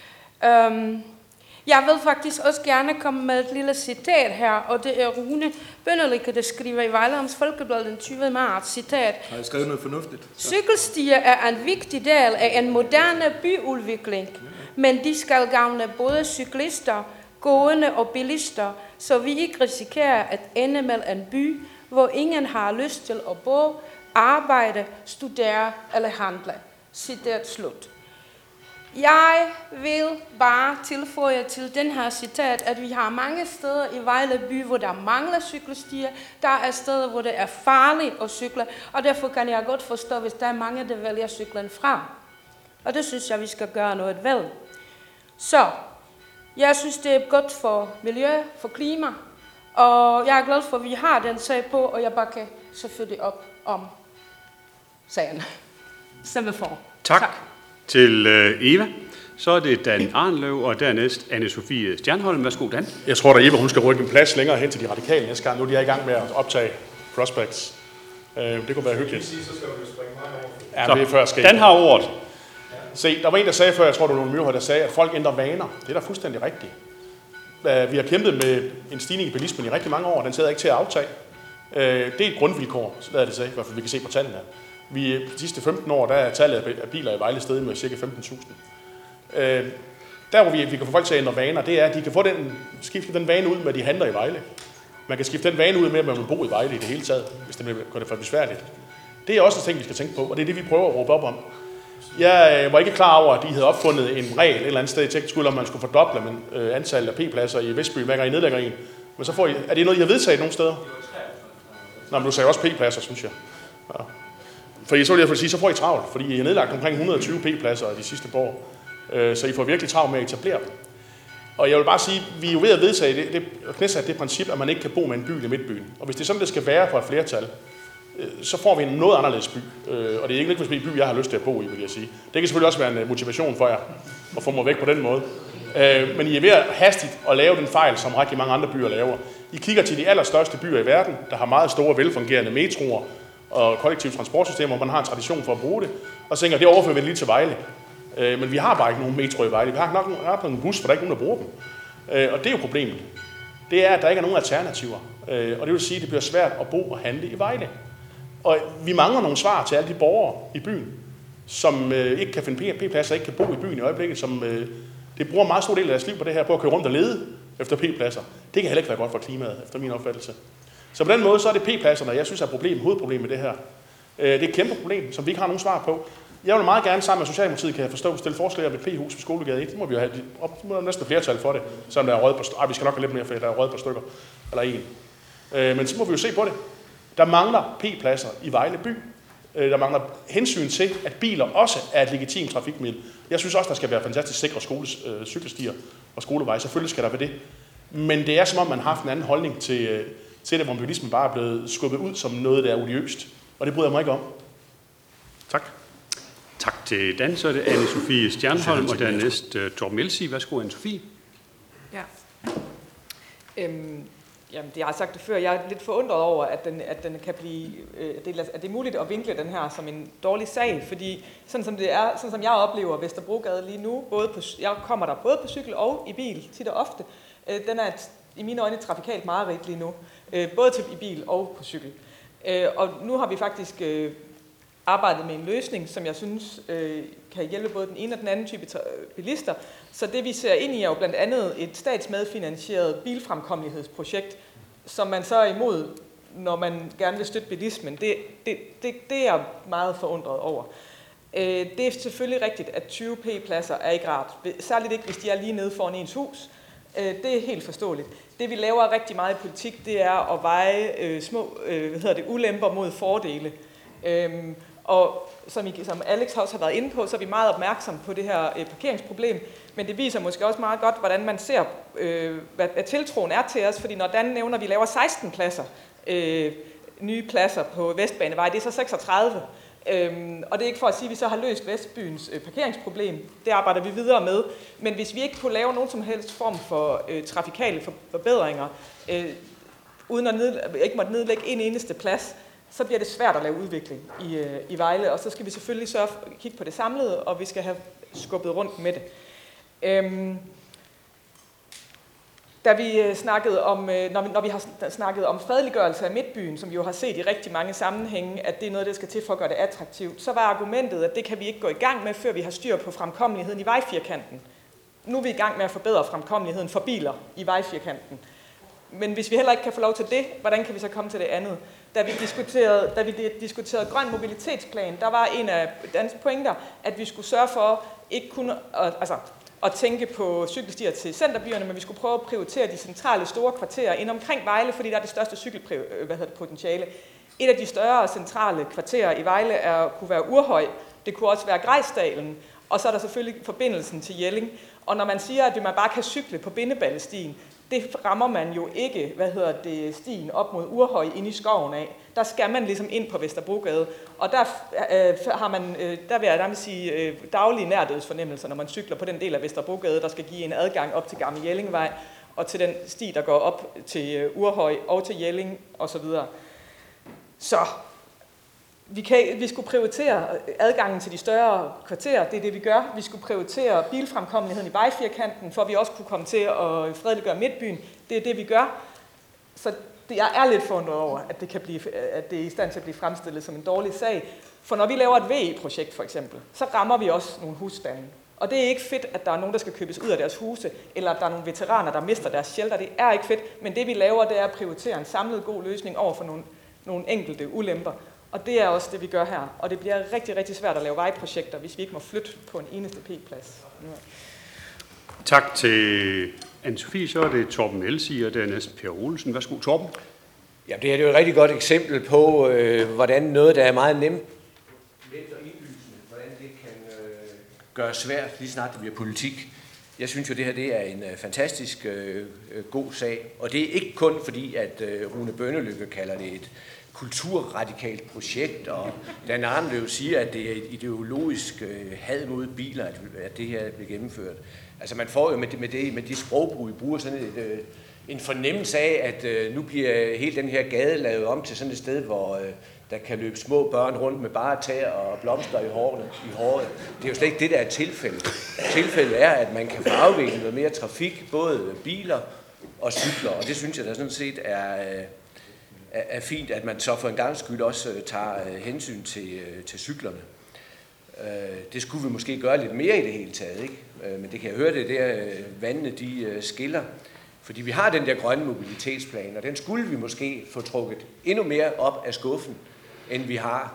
Um, jeg vil faktisk også gerne komme med et lille citat her, og det er Rune Bønderlicke, der skriver i Vejle Amts Folkeblad den tyvende marts, citat. Har jeg skrevet noget fornuftigt? Cykelstier er en vigtig del af en moderne byudvikling, men de skal gavne både cyklister, gående og bilister, så vi ikke risikerer at ende med en by, hvor ingen har lyst til at bo, arbejde, studere eller handle. Citat slut. Jeg vil bare tilføje til den her citat, at vi har mange steder i Vejle by, hvor der mangler cykelstier. Der er steder, hvor det er farligt at cykle, og derfor kan jeg godt forstå, hvis der er mange, der vælger cyklen fra. Og det synes jeg, vi skal gøre noget ved. Så, jeg synes, det er godt for miljø, for klima, og jeg er glad for, at vi har den sag på, og jeg bakker selvfølgelig op om sagen. Stemme for. Tak. tak. Til Eva. Så er det Dan Arnlev, og dernæst Anne-Sophie Stjernholm. Værsgo, Dan. Jeg tror, at Eva hun skal rykke en plads længere hen til de radikale næste gang. Nu er de er i gang med at optage prospects. Det kunne være hyggeligt. Så skal du springe mig over. Ja, det er før sket. Dan har ordet. Se, der var en, der sagde før, jeg tror, det var nogle myrer, der sagde, at folk ændrer vaner. Det er da fuldstændig rigtigt. Vi har kæmpet med en stigning i bilismen i rigtig mange år. Den sidder ikke til at aftage. Det er et grundvilkår, så lader det sig, i hvert fald vi kan se på tallene her. Vi, de sidste femten år, der er tallet af biler i Vejle steget med ca. femten tusind. Øh, der, hvor vi, vi kan få folk til at ændre vaner, det er, at de kan få den, skifte den vane ud med, at de handler i Vejle. Man kan skifte den vane ud med, at man vil bo i Vejle i det hele taget, hvis det gør det for besværligt. Det er også en ting, vi skal tænke på, og det er det, vi prøver at råbe op om. Jeg var ikke klar over, at de havde opfundet en regel et eller andet sted i teknisk skole, om man skulle fordoble øh, antallet af p-pladser i Vestby, hver gang I nedlægger en. Men så får I, er det noget, I har vedtaget nogle steder? Nå, men du sagde også p-pladser, synes jeg. Ja. For så vil jeg sige, så får I travlt, fordi I har nedlagt omkring et hundrede og tyve p-pladser de sidste par år. Så I får virkelig travlt med at etablere dem. Og jeg vil bare sige, vi er jo ved at vedtage det, det, knæsat det princip, at man ikke kan bo med en by i midtbyen. Og hvis det er sådan, det skal være for et flertal, så får vi en noget anderledes by. Og det er ikke en by, jeg har lyst til at bo i, vil jeg sige. Det kan selvfølgelig også være en motivation for jer at få mig væk på den måde. Øh, men I er ved at hastigt at lave den fejl, som rigtig mange andre byer laver. I kigger til de allerstørste byer i verden, der har meget store, velfungerende metroer og kollektive transportsystemer, hvor man har en tradition for at bruge det, og så tænker, det overfører vi lige til Vejle. Øh, men vi har bare ikke nogen metro i Vejle. Vi har nok har på en bus, for der er ikke nogen, der bruger dem. Øh, og det er jo problemet. Det er, at der ikke er nogen alternativer. Øh, og det vil sige, at det bliver svært at bo og handle i Vejle. Og vi mangler nogle svar til alle de borgere i byen, som øh, ikke kan finde p-pladser, ikke kan bo i byen i øjeblikket, som øh, det bruger en meget stor del af deres liv på det her, på at køre rundt og lede efter p-pladser. Det kan heller ikke være godt for klimaet, efter min opfattelse. Så på den måde, så er det p-pladserne, jeg synes er problem, hovedproblem med det her. Øh, det er et kæmpe problem, som vi ikke har nogen svar på. Jeg vil meget gerne sammen med Socialdemokratiet, kan jeg forstå, stille forslag om et p-hus på Skolegade et. Det må vi jo have op, må næsten flertal for det, selvom der er rødt på stykker. Vi skal nok have lidt mere, for der er rødt på stykker, eller en. Øh, men så må vi jo se på det. Der mangler p-pladser i Vejle by. Der mangler hensyn til, at biler også er et legitimt trafikmiddel. Jeg synes også, der skal være fantastisk sikre skoles, øh, cykelstier og skoleveje. Selvfølgelig skal der være det. Men det er som om, man har haft en anden holdning til, øh, til det, hvor bilismen bare er blevet skubbet ud som noget, der er odiøst. Og det bryder jeg mig ikke om. Tak. Tak til Dan. Så er det Anne-Sophie Stjernholm, og dernæst uh, Torben Elsig. Værsgo, Anne-Sophie. Ja. Øhm. Jamen, det jeg har sagt det før. Jeg er lidt forundret over, at den, at den kan blive, øh, at det er muligt at vinkle den her som en dårlig sag, fordi sådan som det er, sådan som jeg oplever Vesterbrogade lige nu, både på, jeg kommer der både på cykel og i bil tit og ofte, øh, den er et, i mine øjne trafikalt mareridt lige nu, øh, både til i bil og på cykel. Øh, og nu har vi faktisk øh, arbejdet med en løsning, som jeg synes øh, kan hjælpe både den ene og den anden type bilister. Så det vi ser ind i er jo blandt andet et statsmedfinansieret bilfremkommelighedsprojekt, som man så er imod, når man gerne vil støtte bilismen. Det, det, det, det er jeg meget forundret over. Øh, det er selvfølgelig rigtigt, at tyve p-pladser er ikke rart. Særligt ikke, hvis de er lige nede foran ens hus. Øh, det er helt forståeligt. Det vi laver rigtig meget i politik, det er at veje øh, små øh, hvad hedder det, ulemper mod fordele. Øh, Og som, I, som Alex også har været inde på, så er vi meget opmærksomme på det her øh, parkeringsproblem, men det viser måske også meget godt, hvordan man ser, øh, hvad, hvad tiltroen er til os, fordi når Dan nævner, at vi laver seksten pladser, øh, nye pladser på Vestbanevej, det er så seksogtredive. Øhm, og det er ikke for at sige, at vi så har løst Vestbyens øh, parkeringsproblem. Det arbejder vi videre med. Men hvis vi ikke kunne lave nogen som helst form for øh, trafikale forbedringer, øh, uden at ned, ikke måtte nedlægge en eneste plads, så bliver det svært at lave udvikling i, øh, i Vejle. Og så skal vi selvfølgelig sørge for at kigge på det samlede, og vi skal have skubbet rundt med det. Øhm, Da vi snakkede om, når vi, når vi har snakket om fredeliggørelse af Midtbyen, som vi jo har set i rigtig mange sammenhænge, at det er noget, der skal til for at gøre det attraktivt, så var argumentet, at det kan vi ikke gå i gang med, før vi har styr på fremkommeligheden i vejfirkanten. Nu er vi i gang med at forbedre fremkommeligheden for biler i vejfirkanten. Men hvis vi heller ikke kan få lov til det, hvordan kan vi så komme til det andet? Da vi diskuterede, da vi diskuterede grøn mobilitetsplan, der var en af Dans pointer, at vi skulle sørge for ikke kun altså, at tænke på cykelstier til centerbyerne, men vi skulle prøve at prioritere de centrale store kvarterer ind omkring Vejle, fordi der er det største cykelpotentiale. Et af de større centrale kvarterer i Vejle er, kunne være Urhøj, det kunne også være Grejsdalen, og så er der selvfølgelig forbindelsen til Jelling. Og når man siger, at man bare kan cykle på Bindeballestien, det rammer man jo ikke, hvad hedder det, stien op mod Urhøj ind i skoven af. Der skal man ligesom ind på Vesterbrogade, og der øh, har man, øh, der vil jeg nærmest sige, øh, daglige nærdødsfornemmelser, når man cykler på den del af Vesterbrogade, der skal give en adgang op til Gammel Jellingvej, og til den sti, der går op til øh, Urhøj og til Jelling osv. Så vi, kan, vi skulle prioritere adgangen til de større kvarterer, det er det vi gør. Vi skulle prioritere bilfremkommeligheden i vejfirkanten, for at vi også kunne komme til at fredeliggøre Midtbyen. Det er det vi gør. Så det, jeg er lidt forundret over, at det, kan blive, at det er i stand til at blive fremstillet som en dårlig sag. For når vi laver et V E-projekt for eksempel, så rammer vi også nogle husstande. Og det er ikke fedt, at der er nogen, der skal købes ud af deres huse, eller at der er nogle veteraner, der mister deres shelter. Det er ikke fedt, men det vi laver, det er at prioritere en samlet god løsning over for nogle, nogle enkelte ulemper. Og det er også det, vi gør her. Og det bliver rigtig, rigtig svært at lave vejprojekter, hvis vi ikke må flytte på en eneste p-plads. Tak til Anne-Sophie. Så er det Torben Elsig, og dernæst Per Olsen. Værsgo, Torben. Ja, det her det er jo et rigtig godt eksempel på, øh, hvordan noget, der er meget nemt, nemt og indlysende, hvordan det kan øh, gøre svært, lige snart det bliver politik. Jeg synes jo, det her det er en øh, fantastisk øh, god sag, og det er ikke kun fordi, at øh, Rune Bønnelykke kalder det et kulturradikalt projekt, og Dan Arnløv siger, at det er et ideologisk øh, had mod biler, at, at det her bliver gennemført. Altså man får jo med, med, det, med de sprogbrug, vi bruger sådan et, øh, en fornemmelse af, at øh, nu bliver hele den her gade lavet om til sådan et sted, hvor øh, der kan løbe små børn rundt med bare tæer og blomster i hårene, i håret. Det er jo slet ikke det, der er tilfældet. Tilfældet er, at man kan få afviklet noget mere trafik, både biler og cykler, og det synes jeg da sådan set er, er, er fint, at man så for en gangs skyld også tager hensyn til, til cyklerne. Det skulle vi måske gøre lidt mere i det hele taget, ikke? Men det kan jeg høre, det der vandene de skiller. Fordi vi har den der grønne mobilitetsplan, og den skulle vi måske få trukket endnu mere op af skuffen, end vi har.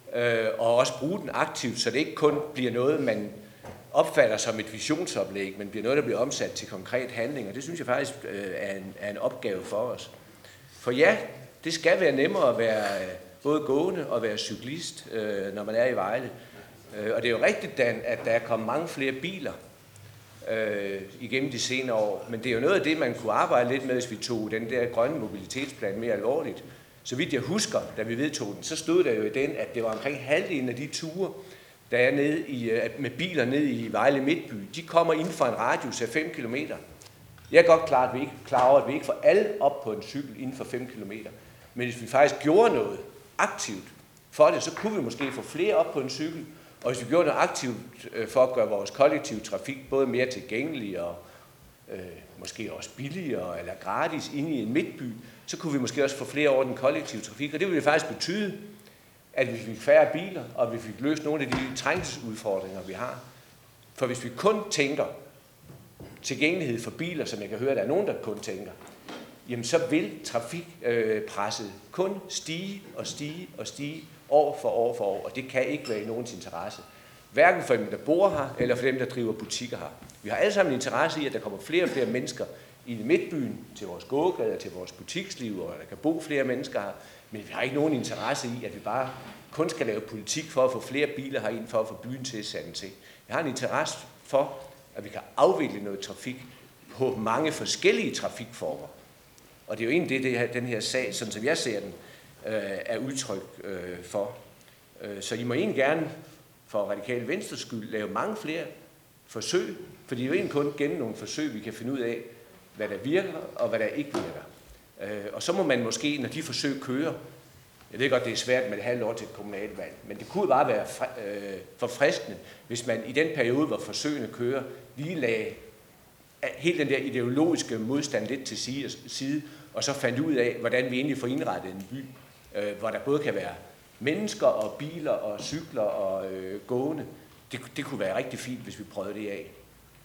Og også bruge den aktivt, så det ikke kun bliver noget, man opfatter som et visionsoplæg, men bliver noget, der bliver omsat til konkret handling. Og det synes jeg faktisk er en, er en opgave for os. For ja, det skal være nemmere at være både gående og være cyklist, når man er i Vejle. Og det er jo rigtigt, Dan, at der er kommet mange flere biler øh, igennem de senere år. Men det er jo noget af det, man kunne arbejde lidt med, hvis vi tog den der grønne mobilitetsplan mere alvorligt. Så vidt jeg husker, da vi vedtog den, så stod der jo i den, at det var omkring halvdelen af de ture, der er nede i, med biler ned i Vejle Midtby, de kommer inden for en radius af fem kilometer. Jeg er godt klar, at vi ikke, klar over, at vi ikke får alle op på en cykel inden for fem kilometer. Men hvis vi faktisk gjorde noget aktivt for det, så kunne vi måske få flere op på en cykel. Og hvis vi gjorde noget aktivt for at gøre vores kollektive trafik både mere tilgængelig og øh, måske også billigere eller gratis inde i en midtby, så kunne vi måske også få flere over den kollektive trafik. Og det ville faktisk betyde, at vi fik færre biler, og vi fik løst nogle af de trængselsudfordringer, vi har. For hvis vi kun tænker tilgængelighed for biler, som jeg kan høre, at der er nogen, der kun tænker, jamen så vil trafikpresset øh, kun stige og stige og stige år for år for år, og det kan ikke være i nogens interesse. Hverken for dem, der bor her, eller for dem, der driver butikker her. Vi har alle sammen interesse i, at der kommer flere og flere mennesker i midtbyen, til vores gågader, til vores butiksliv, og der kan bo flere mennesker her. Men vi har ikke nogen interesse i, at vi bare kun skal lave politik for at få flere biler herind, for at få byen til at sætte til. Jeg har en interesse for, at vi kan afvikle noget trafik på mange forskellige trafikformer. Og det er jo egentlig det, det her, den her sag, sådan som jeg ser den, øh, er udtryk øh, for. Øh, så I må egentlig gerne, for Radikale Venstres skyld, lave mange flere forsøg, for det er jo egentlig kun gennem nogle forsøg, vi kan finde ud af, hvad der virker og hvad der ikke virker. Øh, og så må man måske, når de forsøg kører, jeg ved godt, det er svært med et halvt år til et kommunalvalg, men det kunne bare være øh, forfriskende, hvis man i den periode, hvor forsøgene kører, lige lagde helt den der ideologiske modstand lidt til side, og så fandt ud af, hvordan vi egentlig får indrettet en by, øh, hvor der både kan være mennesker og biler og cykler og øh, gående. Det, det kunne være rigtig fint, hvis vi prøvede det af.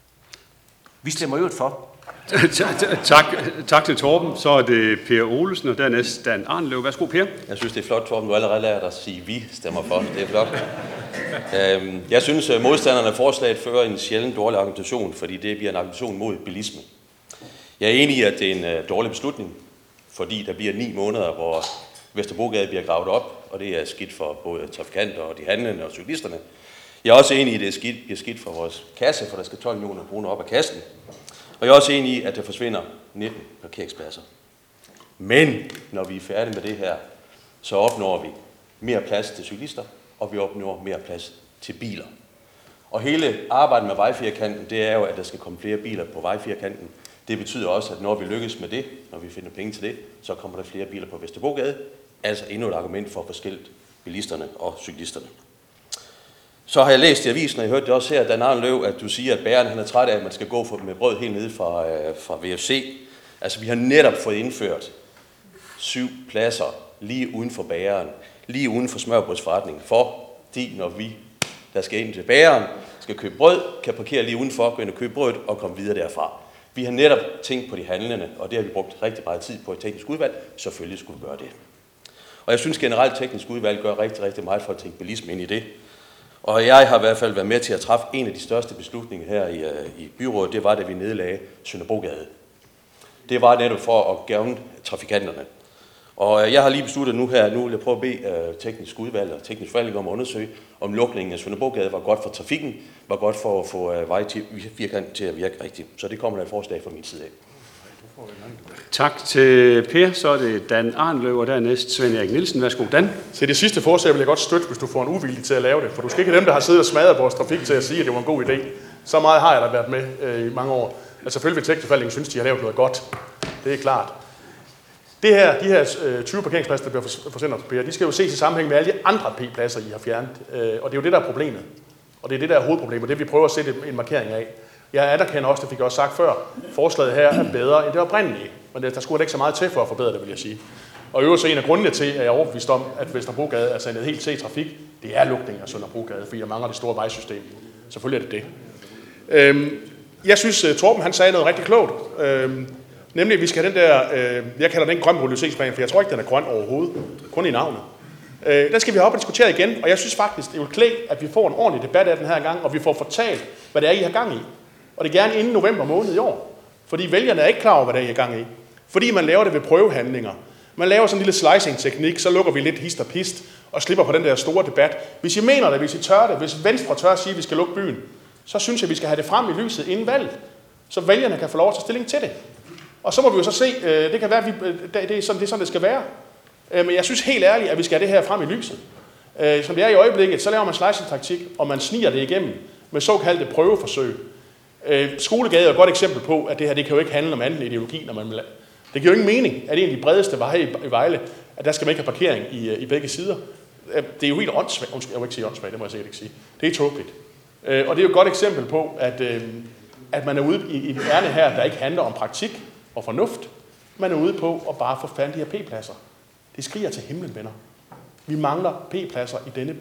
Vi stemmer jo for. tak, tak til Torben. Så er det Per Olesen, og dernæst Dan Arnlev. Værsgo, Per. Jeg synes, det er flot, Torben. Du har allerede lært at sige, at vi stemmer for. Det er flot. Jeg synes, at modstanderne af forslaget fører en sjældent dårlig argumentation, fordi det bliver en argumentation mod bilisme. Jeg er enig i, at det er en dårlig beslutning, fordi der bliver ni måneder, hvor Vesterbrogade bliver gravet op, og det er skidt for både trafikanter og de handlende og cyklisterne. Jeg er også enig i, at det er skidt, det er skidt for vores kasse, for der skal tolv millioner kroner op af kassen. Og jeg er også enig i, at der forsvinder nitten parkeringspladser. Men når vi er færdige med det her, så opnår vi mere plads til cyklister, og vi opnår mere plads til biler. Og hele arbejdet med vejfirkanten, det er jo, at der skal komme flere biler på vejfirkanten. Det betyder også, at når vi lykkes med det, når vi finder penge til det, så kommer der flere biler på Vesterbrogade. Altså endnu et argument for at forskille bilisterne og cyklisterne. Så har jeg læst i avisen, og jeg hørte det også her, Dan Arnlev, at du siger, at bæren han er træt af, at man skal gå for med brød helt nede fra, øh, fra V F C. Altså vi har netop fået indført syv pladser lige uden for bæren, lige uden for smørbrødsforretningen, fordi når vi, der skal ind til bæren, skal købe brød, kan parkere lige udenfor, gå ind og købe brød og komme videre derfra. Vi har netop tænkt på de handlende, og det har vi brugt rigtig meget tid på i teknisk udvalg. Selvfølgelig skulle vi gøre det. Og jeg synes generelt, at teknisk udvalg gør rigtig, rigtig meget for at tænke bilisme ind i det. Og jeg har i hvert fald været med til at træffe en af de største beslutninger her i, i byrådet. Det var, da vi nedlagde Sønderbrogade. Det var netop for at gavne trafikanterne. Og jeg har lige besluttet nu her, nu vil jeg prøve at bede uh, teknisk udvalg og teknisk forvaltning om at undersøge, om lukningen af Sønderbrogade var godt for trafikken, var godt for at få uh, vejfirkanten til at virke rigtigt. Så det kommer der et forslag fra min side af. Tak til Per. Så er det Dan Arnløv, og dernæst Svend Erik Nielsen. Værsgo, Dan. Så det sidste forslag vil jeg godt støtte, hvis du får en uvildig til at lave det. For du skal ikke have dem, der har siddet og smadret vores trafik til at sige, at det var en god idé. Så meget har jeg da været med øh, i mange år. Altså selvfølgelig vil tekstforvaltningen synes, de har lavet noget godt. Det er klart. Det her, de her øh, tyve parkeringspladser, der bliver forsendt på Per, de skal jo ses i sammenhæng med alle de andre P-pladser, I har fjernet. Øh, og det er jo det, der er problemet. Og det er det, der er hovedproblemet. Det vi prøver at sætte en markering af. Jeg anerkender også, det fik jeg også sagt før, forslaget her er bedre end det oprindelige. Men der skulle ikke så meget til for at forbedre det, vil jeg sige. Og øvrigt så en af grundene til, at jeg er overbevist om, at Vesterbrogade er sendt helt til trafik, det er lukningen af Sønderbrogade, fordi jeg mangler det store vejsystem. Selvfølgelig er det det. Øhm, jeg synes, Torben han sagde noget rigtig klogt. Øhm, nemlig, at vi skal have den der, øh, jeg kalder den grøn mobilitetsplan, for jeg tror ikke, den er grøn overhovedet. Kun i navnet. Øh, den skal vi have op og diskutere igen, og jeg synes faktisk, det vil klæde, at vi får en ordentlig debat af den her gang, og vi får fortalt, hvad det er, I har gang i. Og det er gerne inden november måned i år. Fordi vælgerne er ikke klar over, hvad det er, I har gang i. Fordi man laver det ved prøvehandlinger. Man laver sådan en lille slicing-teknik, så lukker vi lidt hist og pist, og slipper på den der store debat. Hvis I mener det, hvis I tør det, hvis Venstre tør at sige, at vi skal lukke byen, så synes jeg, vi skal have det frem i lyset inden valget, så vælgerne kan få lov at tage stilling til det. Og så må vi jo så se, det kan være, at vi, det, er sådan, det er sådan, det skal være. Men jeg synes helt ærligt, at vi skal have det her frem i lyset. Som det er i øjeblikket, så laver man slicing-taktik, og man sniger det igennem med såkaldte prøveforsøg. Skolegade er et godt eksempel på, at det her det kan jo ikke handle om anden ideologi, når man vil. Det giver jo ingen mening, at en af de bredeste veje i Vejle, at der skal man ikke have parkering i, i begge sider. Det er jo helt åndssvagt. Jeg må ikke sige åndssvagt, det må jeg sikkert ikke sige. Det er tåbeligt. Og det er jo et godt eksempel på, at, at man er ude i et ærne her, der ikke handler om praktik og fornuft. Man er ude på at bare få fat de her P-pladser. Det skriger til himlen, venner. Vi mangler P-pladser i denne by.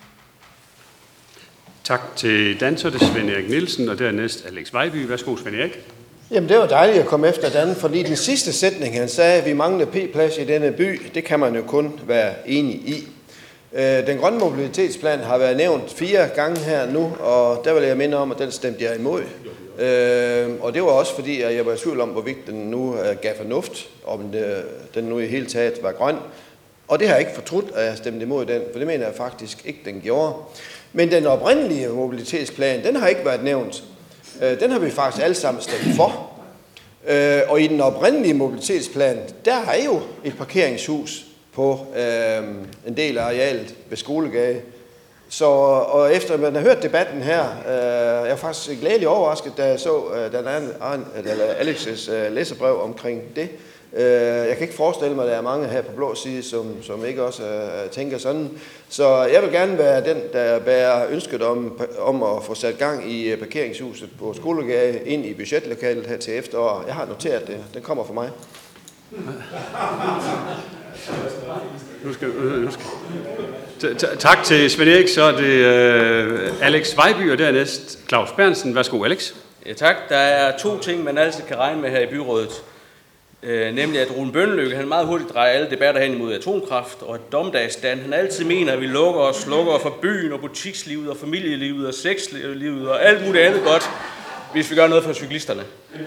Tak til Dan, så er det Svend Erik Nielsen, og dernæst Alex Vejby. Værsgo, Svend Erik. Jamen, det var dejligt at komme efter Dan, fordi den sidste sætning, han sagde, at vi mangler P-plads i denne by, det kan man jo kun være enig i. Den grønne mobilitetsplan har været nævnt fire gange her nu, og der vil jeg minde om, at den stemte jeg imod. Og det var også fordi, at jeg var i tvivl om, hvorvidt den nu gav fornuft, om den nu i hele taget var grøn. Og det har jeg ikke fortrudt, at jeg stemte imod den, for det mener jeg faktisk ikke, den gjorde. Men den oprindelige mobilitetsplan, den har ikke været nævnt. Den har vi faktisk alle sammen stemt for. Og i den oprindelige mobilitetsplan, der er jo et parkeringshus på øh, en del af arealet ved Skolegade. Så, og efter man har hørt debatten her, øh, jeg er faktisk glædelig overrasket, da jeg så øh, den anden, eller Alex's øh, læserbrev omkring det. Øh, jeg kan ikke forestille mig, at der er mange her på blå side, som, som ikke også øh, tænker sådan. Så jeg vil gerne være den, der bærer ønsket om, om at få sat gang i parkeringshuset på Skolegade ind i budgetlokalet her til efterår. Jeg har noteret det. Den kommer fra mig. Nu skal, nu skal. Tak til Svend Erik, så er det uh, Alex Vejby, og dernæst Claus Berntsen. Værsgo, Alex. Ja, tak. Der er to ting, man altid kan regne med her i byrådet. Øh, nemlig at Rune Bønneløkke, han meget hurtigt drejer alle debatter hen imod atomkraft, og at dommedagsdan, han altid mener, at vi lukker og slukker for byen og butikslivet og familielivet og sexlivet og alt muligt andet godt, hvis vi gør noget for cyklisterne.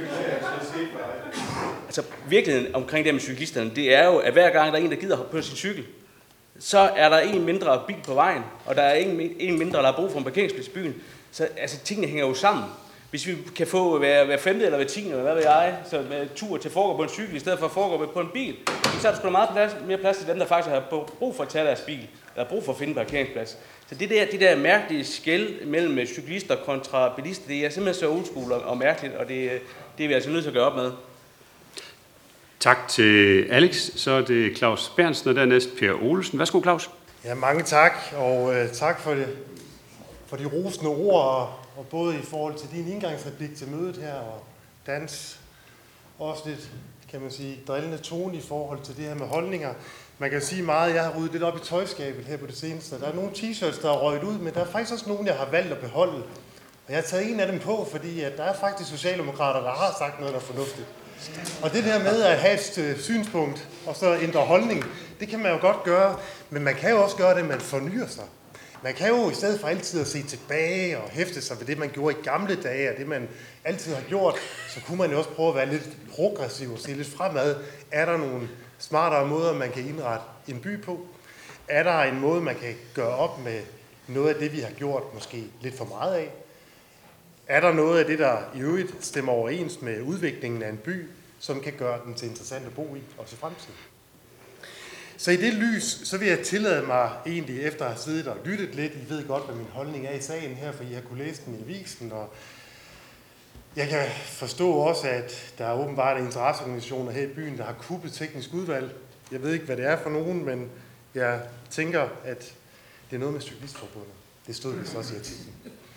Altså virkeligheden omkring det med cyklisterne, det er jo, at hver gang der er en, der gider hoppe på sin cykel, så er der en mindre bil på vejen, og der er en, en mindre, der har brug for en parkeringsplads i byen. Så altså, tingene hænger jo sammen. Hvis vi kan få hver, hver femte eller hver tiende, eller hvad ved jeg, så med tur til at foregå på en cykel, i stedet for at foregå på en bil, så er der sgu meget plads, mere plads til dem, der faktisk har brug for at tage deres bil, eller brug for at finde en parkeringsplads. Så det der, det der mærkelige skel mellem cyklister kontra bilister, det er simpelthen så old school og mærkeligt, og det, det er vi altså nødt til at gøre op med. Tak til Alex. Så er det Claus Berntsen, og dernæst Per Olsen. Værsgo, Claus. Ja, mange tak, og øh, tak for, det, for de rosende ord, og, og både i forhold til din indgangsreplik til mødet her, og Dans også lidt, kan man sige, drillende tone i forhold til det her med holdninger. Man kan sige meget, jeg har ryddet lidt op i tøjskabet her på det seneste. Der er nogle t-shirts, der er røget ud, men der er faktisk også nogle, jeg har valgt at beholde. Og jeg har taget en af dem på, fordi at der er faktisk socialdemokrater, der har sagt noget, der er fornuftigt. Og det der med at have et synspunkt og så ændre holdning, det kan man jo godt gøre, men man kan jo også gøre det, at man fornyer sig. Man kan jo i stedet for altid at se tilbage og hæfte sig ved det, man gjorde i gamle dage, og det man altid har gjort, så kunne man jo også prøve at være lidt progressiv og se lidt fremad. Er der nogle smartere måder, man kan indrette en by på? Er der en måde, man kan gøre op med noget af det, vi har gjort måske lidt for meget af? Er der noget af det, der i øvrigt stemmer overens med udviklingen af en by, som kan gøre den til interessant at bo i, også i fremtiden. Så i det lys, så vil jeg tillade mig egentlig, efter at have siddet og lyttet lidt, I ved godt, hvad min holdning er i sagen her, for I har kunne læse den i avisen, og jeg kan forstå også, at der er åbenbart interesseorganisationer her i byen, der har kuppet teknisk udvalg. Jeg ved ikke, hvad det er for nogen, men jeg tænker, at det er noget med Cyklistforbundet. Det stod vist også i artiklen.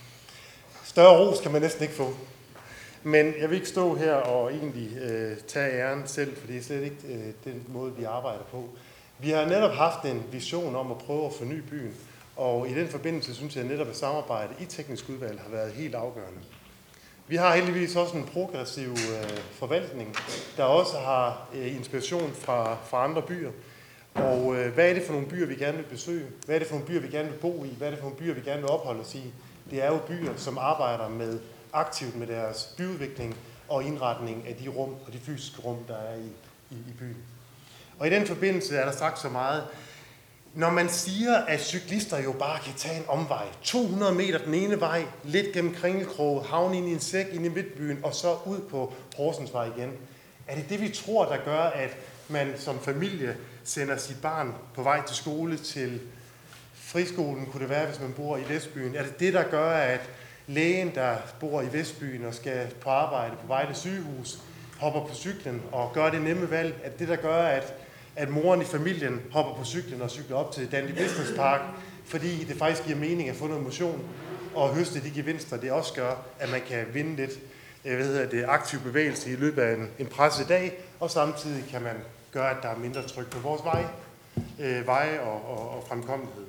Større ros kan man næsten ikke få. Men jeg vil ikke stå her og egentlig øh, tage æren selv, for det er slet ikke øh, den måde, vi arbejder på. Vi har netop haft en vision om at prøve at forny byen, og i den forbindelse synes jeg netop, at samarbejdet i teknisk udvalg har været helt afgørende. Vi har heldigvis også en progressiv øh, forvaltning, der også har øh, inspiration fra, fra andre byer. Og øh, hvad er det for nogle byer, vi gerne vil besøge? Hvad er det for nogle byer, vi gerne vil bo i? Hvad er det for nogle byer, vi gerne vil opholde os i? Det er jo byer, som arbejder med aktivt med deres byudvikling og indretning af de rum og de fysiske rum, der er i, i, i byen. Og i den forbindelse er der sagt så meget. Når man siger, at cyklister jo bare kan tage en omvej, to hundrede meter den ene vej, lidt gennem Kringelkrog, havne ind i en sæk ind i midtbyen, og så ud på Horsensvej igen. Er det det, vi tror, der gør, at man som familie sender sit barn på vej til skole, til friskolen, kunne det være, hvis man bor i Vestbyen? Er det det, der gør, at lægen, der bor i Vestbyen og skal på arbejde på Vejle sygehus, hopper på cyklen og gør det nemme valg? Er det det, der gør, at at moren i familien hopper på cyklen og cykler op til Dandy Business Park, fordi det faktisk giver mening at få noget motion og høste de gevinster, det også gør, at man kan vinde lidt hvad hedder det, aktiv bevægelse i løbet af en, en presset dag, og samtidig kan man gøre, at der er mindre tryk på vores vej, øh, veje og, og, og fremkommelighed.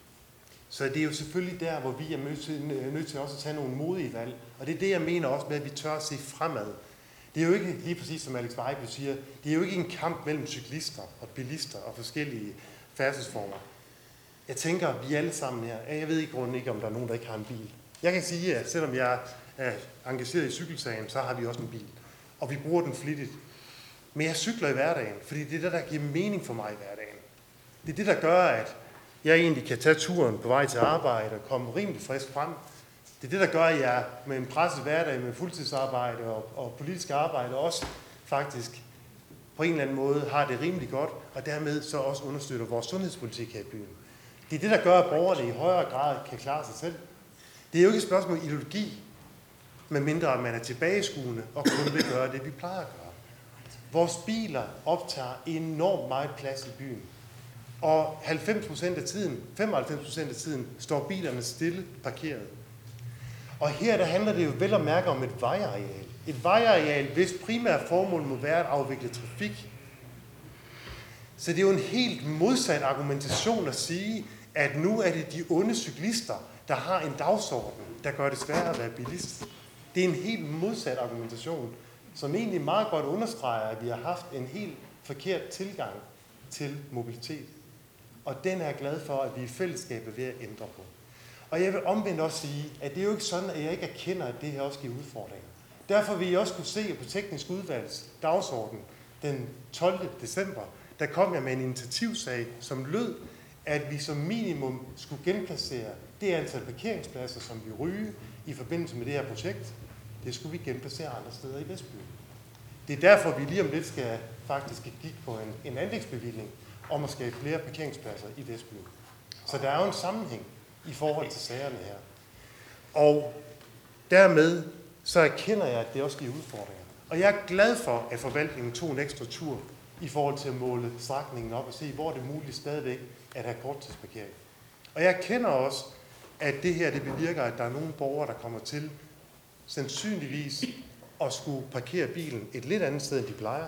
Så det er jo selvfølgelig der, hvor vi er nødt til, nødt til også at tage nogle modige valg, og det er det, jeg mener også med, at vi tør at se fremad. Det er jo ikke, lige præcis som Alex Weibel siger, det er jo ikke en kamp mellem cyklister og bilister og forskellige færdselsformer. Jeg tænker, vi alle sammen her, jeg ved i grunden ikke, om der er nogen, der ikke har en bil. Jeg kan sige, at selvom jeg er engageret i cykelsagen, så har vi også en bil. Og vi bruger den flittigt. Men jeg cykler i hverdagen, fordi det er det, der giver mening for mig i hverdagen. Det er det, der gør, at jeg egentlig kan tage turen på vej til arbejde og komme rimelig frisk frem. Det er det, der gør, at jeg med en presset hverdag, med fuldtidsarbejde og, og politisk arbejde også faktisk på en eller anden måde har det rimelig godt, og dermed så også understøtter vores sundhedspolitik her i byen. Det er det, der gør, at borgerne i højere grad kan klare sig selv. Det er jo ikke et spørgsmål om ideologi, medmindre man er tilbageskuende og kun vil gøre det, vi plejer at gøre. Vores biler optager enormt meget plads i byen, og halvfems procent af tiden, femoghalvfems procent af tiden, står bilerne stille parkeret. Og her der handler det jo vel at mærke om et vejareal. Et vejareal, hvis primære formål må være at afvikle trafik. Så det er jo en helt modsat argumentation at sige, at nu er det de onde cyklister, der har en dagsorden, der gør det sværere at være bilist. Det er en helt modsat argumentation, som egentlig meget godt understreger, at vi har haft en helt forkert tilgang til mobilitet. Og den er jeg glad for, at vi i fællesskab er ved at ændre på. Og jeg vil omvendt også sige, at det er jo ikke sådan, at jeg ikke erkender, at det her også giver udfordringer. Derfor vil jeg også kunne se på teknisk udvalgs dagsorden den tolvte december, der kom jeg med en initiativsag, som lød, at vi som minimum skulle genplacere det antal parkeringspladser, som vi ryge i forbindelse med det her projekt. Det skulle vi genplacere andre steder i Vestbyen. Det er derfor, vi lige om lidt skal faktisk kigge på en, en anlægsbevilling om at skabe flere parkeringspladser i Vestbyen. Så der er jo en sammenhæng i forhold til sagerne her. Og dermed så erkender jeg, at det også giver udfordringer. Og jeg er glad for, at forvaltningen tog en ekstra tur i forhold til at måle strækningen op og se, hvor det er muligt stadigvæk at have korttidsparkering. Og jeg erkender også, at det her det bevirker, at der er nogle borgere, der kommer til sandsynligvis at skulle parkere bilen et lidt andet sted, end de plejer.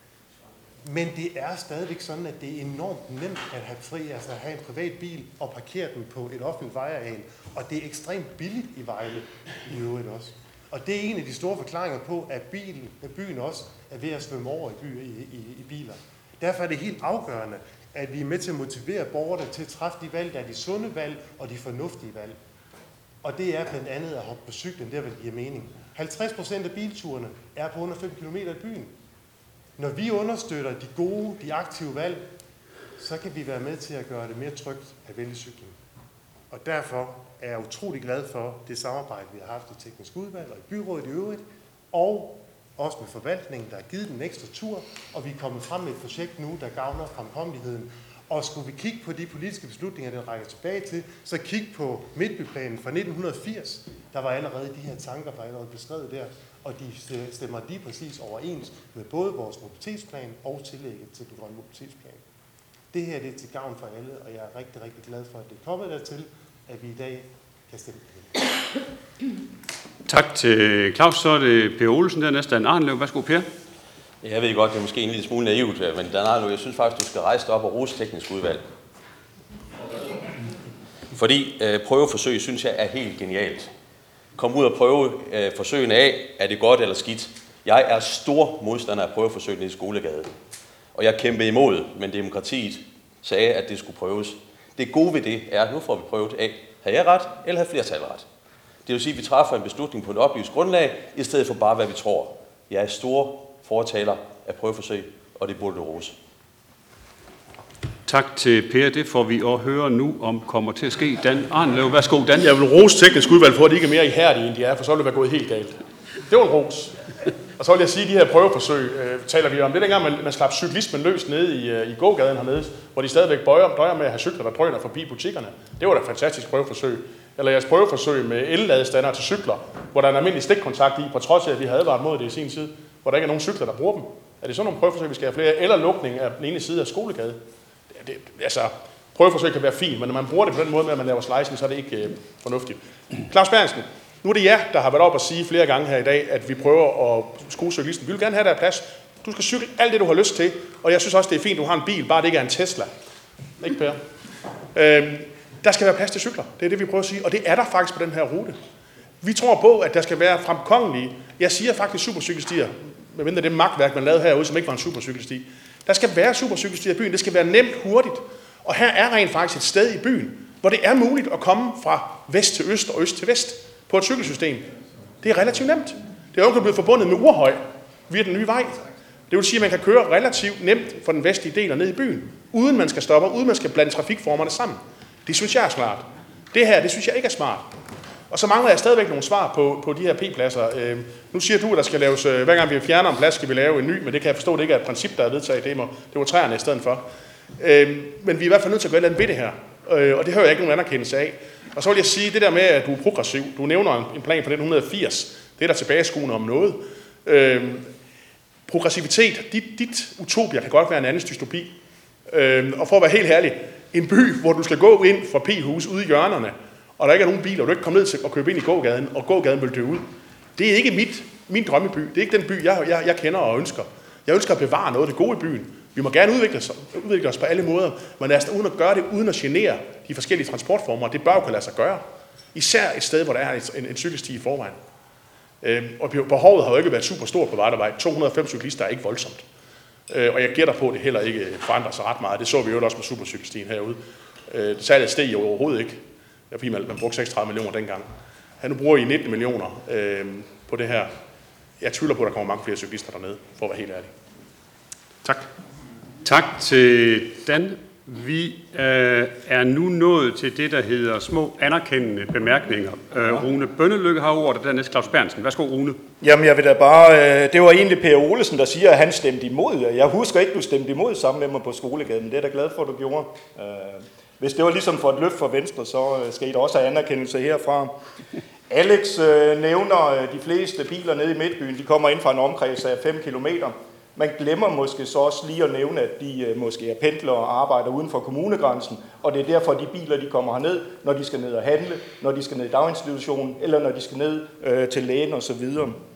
Men det er stadigvæk sådan, at det er enormt nemt at have fri, altså at have en privat bil og parkere den på et offentligt vejareal. Og det er ekstremt billigt i Vejle i øvrigt også. Og det er en af de store forklaringer på, at, bilen, at byen også er ved at svømme over i, by, i, i, i biler. Derfor er det helt afgørende, at vi er med til at motivere borgerne til at træffe de valg, der er de sunde valg og de fornuftige valg. Og det er blandt andet at hoppe på cyklen, der vil give mening. halvtreds procent af bilturene er på under fem kilometer i byen. Når vi understøtter de gode, de aktive valg, så kan vi være med til at gøre det mere trygt at vælge cykling. Og derfor er jeg utrolig glad for det samarbejde, vi har haft i teknisk udvalg og i byrådet i øvrigt, og også med forvaltningen, der har givet den ekstra tur, og vi er kommet frem med et projekt nu, der gavner fremkommeligheden. Og skulle vi kigge på de politiske beslutninger, den rækker tilbage til, så kig på Midtbyplanen fra nitten firs. Der var allerede de her tanker, der allerede beskrevet der, og de stemmer lige præcis overens med både vores mobilitetsplan og tillægget til den grønne mobilitetsplan. Det her det er til gavn for alle, og jeg er rigtig, rigtig glad for, at det er kommet dertil, at vi i dag kan stemme på det. Tak til Claus. Så er det Per Olsen, der næste Dan Arnlev. Værsgo, Per. Jeg ved godt, det er måske en lille smule naivt, men Dan Arnlev, jeg synes faktisk, du skal rejse dig op og rose teknisk udvalg. Fordi øh, prøveforsøg, synes jeg, er helt genialt. Kom ud og prøve øh, forsøgene af, er det godt eller skidt. Jeg er stor modstander af prøveforsøgene i Skolegade. Og jeg kæmpede imod, men demokratiet sagde, at det skulle prøves. Det gode ved det er, at nu får vi prøvet af, har jeg ret, eller har flertallet ret. Det vil sige, at vi træffer en beslutning på et oplyst grundlag, i stedet for bare, hvad vi tror. Jeg er stor fortaler af prøveforsøg, og det burde du rose. Tak til Per. Det får vi at høre nu om kommer til at ske. Dan Arnlev, værsgo Dan. Jeg vil rose teknisk udvalg for, at de ikke er mere ihærdige, end de er, for så ville det være gået helt galt. Det var en ros. Og så vil jeg sige, at de her prøveforsøg øh, taler vi om. Det er dengang, man, man slap cyklismen løs nede i, øh, i gågaden hernede, hvor de stadigvæk bøjer, døjer med at have cykler, der drøner forbi butikkerne. Det var da et fantastisk prøveforsøg. Eller jeres prøveforsøg med elladestander til cykler, hvor der er en almindelig stikkontakt i, på trods af, at vi havde advaret mod det i sin tid, hvor der ikke er nogen cykler, der bruger dem. Er det sådan nogle prøveforsøg, vi skal have flere? Eller lukning af den ene side af Skolegade? Det, det, altså, prøveforsøg kan være fint, men når man bruger det på den måde med, at man laver slicing, så er det ikke øh, fornuftigt. Claus Berntsen, nu er det jer, der har været op og sige flere gange her i dag, at vi prøver at skrue cyklisten. Vi vil gerne have der plads. Du skal cykle alt det, du har lyst til, og jeg synes også, det er fint, du har en bil, bare det ikke er en Tesla. Ikke, Per? Øhm, der skal være plads til cykler. Det er det, vi prøver at sige, og det er der faktisk på den her rute. Vi tror på, at der skal være fremkommelige, jeg siger faktisk supercykelstier, medmindre det magtværk, man lavede herude, som ikke var en supercykelsti. Der skal være supercykelstier i byen, det skal være nemt, hurtigt. Og her er rent faktisk et sted i byen, hvor det er muligt at komme fra vest til øst og øst til vest på et cykelsystem. Det er relativt nemt. Det er også blevet forbundet med Urhøj via den nye vej. Det vil sige, at man kan køre relativt nemt fra den vestlige del og ned i byen, uden man skal stoppe, uden man skal blande trafikformerne sammen. Det synes jeg er smart. Det her, det synes jeg ikke er smart. Og så mangler jeg stadigvæk nogle svar på, på de her P-pladser. Øh, nu siger du, at der skal laves, øh, hver gang vi fjerner en plads, skal vi lave en ny, men det kan jeg forstå, det ikke er et princip, der er vedtaget. Det, må, det var træerne i stedet for. Øh, men vi er i hvert fald nødt til at gøre et eller andet ved det her. Øh, og det hører jeg ikke nogen anerkendelse af. Og så vil jeg sige, det der med, at du er progressiv. Du nævner en plan fra nitten firs. Det er der tilbageskuende om noget. Øh, progressivitet, dit, dit utopia kan godt være en andens dystopi. Øh, og for at være helt ærlig, en by, hvor du skal gå ind fra P-hus ude i hjørnerne, og der ikke er nogen biler, og du ikke kommer ned til at købe ind i gågaden, og gågaden vil dø ud. Det er ikke mit, min drømmeby. Det er ikke den by, jeg, jeg, jeg kender og ønsker. Jeg ønsker at bevare noget af det gode i byen. Vi må gerne udvikle os, udvikle os på alle måder, men lad os da uden at gøre det, uden at genere de forskellige transportformer. Det bør jo kunne lade sig gøre. Især et sted, hvor der er en, en cykelsti i forvejen. Øhm, og behovet har jo ikke været super stort på Vejdervej. to hundrede og fem cyklister er ikke voldsomt. Øh, og jeg gætter på, at det heller ikke forandrer sig ret meget. Det så vi jo også med supercykelstien herude. Øh, salget steg jo overhovedet ikke. Jeg fordi man, man brugte seksogtredive millioner dengang. Her nu bruger I nitten millioner øh, på det her. Jeg tvivler på, at der kommer mange flere cyklister dernede, for at være helt ærlig. Tak. Tak til Dan. Vi øh, er nu nået til det, der hedder små anerkendende bemærkninger. Øh, Rune Bønnelykke har ordet, og dernæst Claus Berntsen. Værsgo, Rune. Jamen, jeg vil da bare... Øh, det var egentlig Per Olesen, der siger, at han stemte imod. Jeg husker ikke, du stemte imod sammen med mig på Skolegaden, men det er jeg da glad for, at du gjorde. Øh, hvis det var ligesom for et løft for Venstre, så skal I da også have anerkendelse herfra. Alex øh, nævner, øh, de fleste biler nede i Midtbyen, de kommer ind fra en omkreds af fem kilometer. Man glemmer måske så også lige at nævne, at de øh, måske er pendlere og arbejder uden for kommunegrænsen, og det er derfor, at de biler de kommer herned, når de skal ned og handle, når de skal ned i daginstitutionen, eller når de skal ned øh, til lægen osv.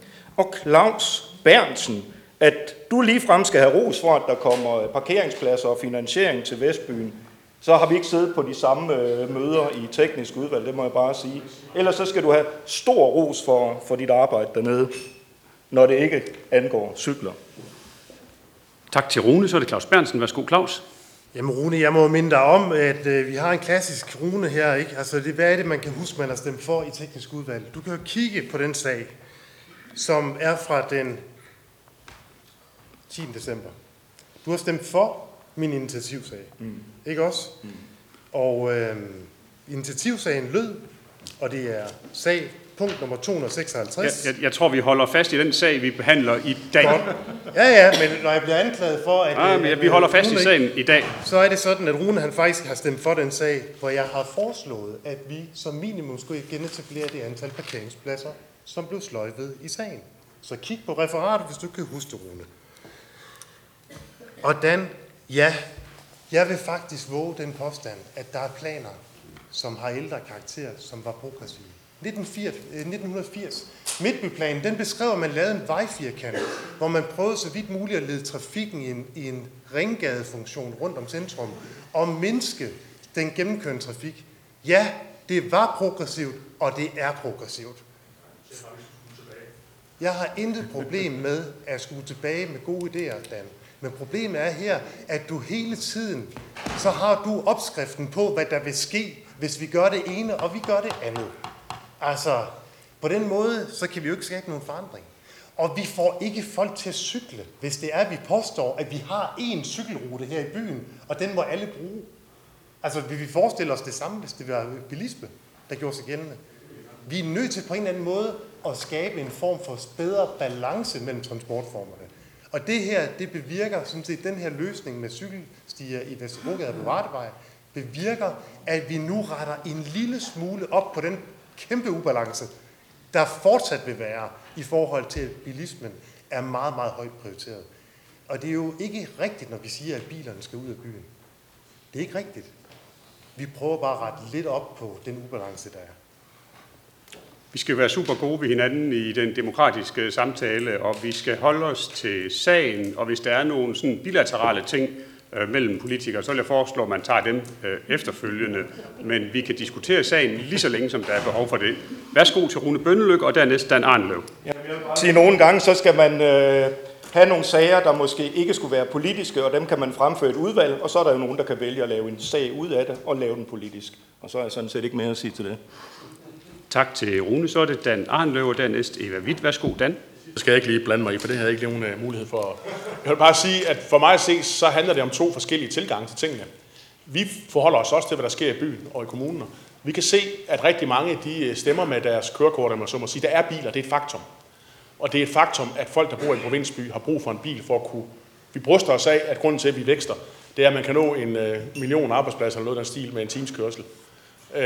Og Claus Berntsen, at du ligefrem skal have ros for, at der kommer parkeringspladser og finansiering til Vestbyen, så har vi ikke siddet på de samme øh, møder i teknisk udvalg, det må jeg bare sige. Ellers så skal du have stor ros for, for dit arbejde dernede, når det ikke angår cykler. Tak til Rune, så er det Claus Berntsen. Værsgo, Claus. Jamen Rune, jeg må minde dig om, at øh, vi har en klassisk Rune her, ikke? Altså, det, hvad er det, man kan huske, man har stemt for i teknisk udvalg? Du kan jo kigge på den sag, som er fra den tiende december. Du har stemt for min initiativsag, mm. ikke også? Mm. Og øh, initiativsagen lød, og det er sag punkt nummer to hundrede og seksoghalvtreds. Jeg, jeg, jeg tror, vi holder fast i den sag, vi behandler i dag. Godt. Ja, ja, men når jeg bliver anklaget for, at... Ja, men vi holder fast i sagen i dag. Så er det sådan, at Rune han faktisk har stemt for den sag, hvor jeg har foreslået, at vi som minimum skulle genetablere det antal parkeringspladser, som blev sløjfet i sagen. Så kig på referatet, hvis du kan huske det, Rune. Og Dan, ja, jeg vil faktisk våge den påstand, at der er planer, som har ældre karakter, som var progressive. nitten firs. Midtbyplanen, den beskrev, at man lavede en vejfirkant, hvor man prøvede så vidt muligt at lede trafikken i en, i en ringgadefunktion rundt om centrum, og mindske den gennemkørende trafik. Ja, det var progressivt, og det er progressivt. Jeg har intet problem med at skulle tilbage med gode idéer, Dan. Men problemet er her, at du hele tiden, så har du opskriften på, hvad der vil ske, hvis vi gør det ene, og vi gør det andet. Altså, på den måde, så kan vi jo ikke skabe nogen forandring. Og vi får ikke folk til at cykle, hvis det er, at vi påstår, at vi har én cykelrute her i byen, og den må alle bruge. Altså, vil vi forestille os det samme, hvis det var bilisme, der gjorde sig gældende? Vi er nødt til på en eller anden måde at skabe en form for bedre balance mellem transportformerne. Og det her, det bevirker, sådan set, den her løsning med cykelstier i Vesterbrogade på Vardevej, bevirker, at vi nu retter en lille smule op på den kæmpe ubalance, der fortsat vil være i forhold til, at bilismen er meget, meget højt prioriteret. Og det er jo ikke rigtigt, når vi siger, at bilerne skal ud af byen. Det er ikke rigtigt. Vi prøver bare at rette lidt op på den ubalance, der er. Vi skal være super gode ved hinanden i den demokratiske samtale, og vi skal holde os til sagen, og hvis der er nogle sådan bilaterale ting øh, mellem politikere, så vil jeg foreslå, at man tager dem øh, efterfølgende, men vi kan diskutere sagen lige så længe, som der er behov for det. Værsgo til Rune Bønnelykke, og dernæst Dan Arnløv. Jeg vil bare sige, nogle gange, så skal man øh, have nogle sager, der måske ikke skulle være politiske, og dem kan man fremføre et udvalg, og så er der jo nogen, der kan vælge at lave en sag ud af det, og lave den politisk. Og så er jeg sådan set ikke mere at sige til det. Tak til Rune. Så er det Dan Arnløv, og dernæst Eva Witt. Værsgo, Dan. Det skal jeg ikke lige blande mig i, for det havde jeg ikke nogen uh, mulighed for. Jeg vil bare sige, at for mig at se, så handler det om to forskellige tilgange til tingene. Vi forholder os også til, hvad der sker i byen og i kommunen. Vi kan se, at rigtig mange de stemmer med deres kørekort, eller så må sige, der er biler, det er et faktum. Og det er et faktum, at folk, der bor i en provinsby, har brug for en bil for at kunne... Vi bryster os af, at grunden til, at vi vækster, det er, at man kan nå en uh, million arbejdspladser eller noget af den stil med en times kørsel. Uh,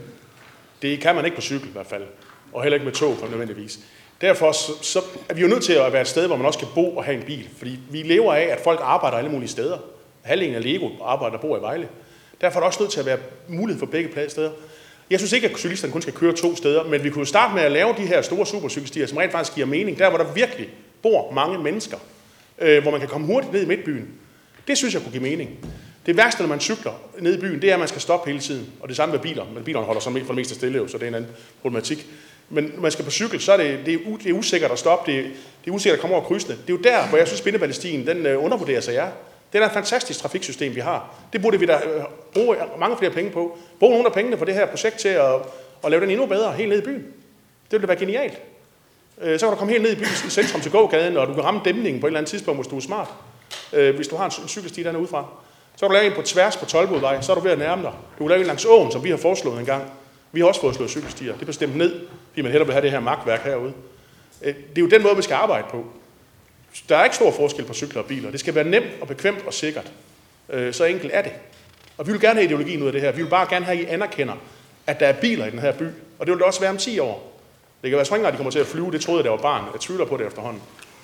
Det kan man ikke på cykel i hvert fald, og heller ikke med tog for nødvendigvis. Derfor så, så er vi jo nødt til at være et sted, hvor man også kan bo og have en bil. Fordi vi lever af, at folk arbejder alle mulige steder. Halvdelen af Lego arbejder og bor i Vejle. Derfor er der også nødt til at være mulighed for begge steder. Jeg synes ikke, at cyklisterne kun skal køre to steder, men vi kunne jo starte med at lave de her store supercykelstier, som rent faktisk giver mening, der hvor der virkelig bor mange mennesker, øh, hvor man kan komme hurtigt ned i midtbyen. Det synes jeg kunne give mening. Det værste, når man cykler ned i byen, det er, at man skal stoppe hele tiden. Og det samme med biler. Men bilerne holder sig for det meste stille, så det er en anden problematik. Men når man skal på cykel, så er det, det, er, det er usikkert at stoppe. Det er, det er usikkert at komme over krydsene. Det er jo der, hvor jeg synes, Bindeballestien, den undervurderer sig jer. Det er et fantastisk trafiksystem, vi har. Det burde vi da bruge mange flere penge på. Bruge nogle af pengene på det her projekt til at, at lave den endnu bedre helt ned i byen. Det ville da være genialt. Så kan du komme helt ned i byens centrum til gågaden, og du kan ramme dæmningen på et eller andet tidspunkt, hvis du er smart. Hvis du har en cykelsti dernede udefra. Så kan du lave en på tværs på Toldbodvej, så er du ved at nærme dig. Du kan lave en langs åen, som vi har foreslået en gang. Vi har også foreslået cykelstier. Det er bestemt ned, fordi man hellere vil have det her magtværk herude. Det er jo den måde, vi skal arbejde på. Der er ikke stor forskel på cykler og biler. Det skal være nemt og bekvemt og sikkert. Så enkelt er det. Og vi vil gerne have ideologien ud af det her. Vi vil bare gerne have, at I anerkender, at der er biler i den her by. Og det vil det også være om ti år. Det kan være springer, at de kommer til at flyve. Det troede jeg, der var barn. Jeg tvivler på det efterhånden.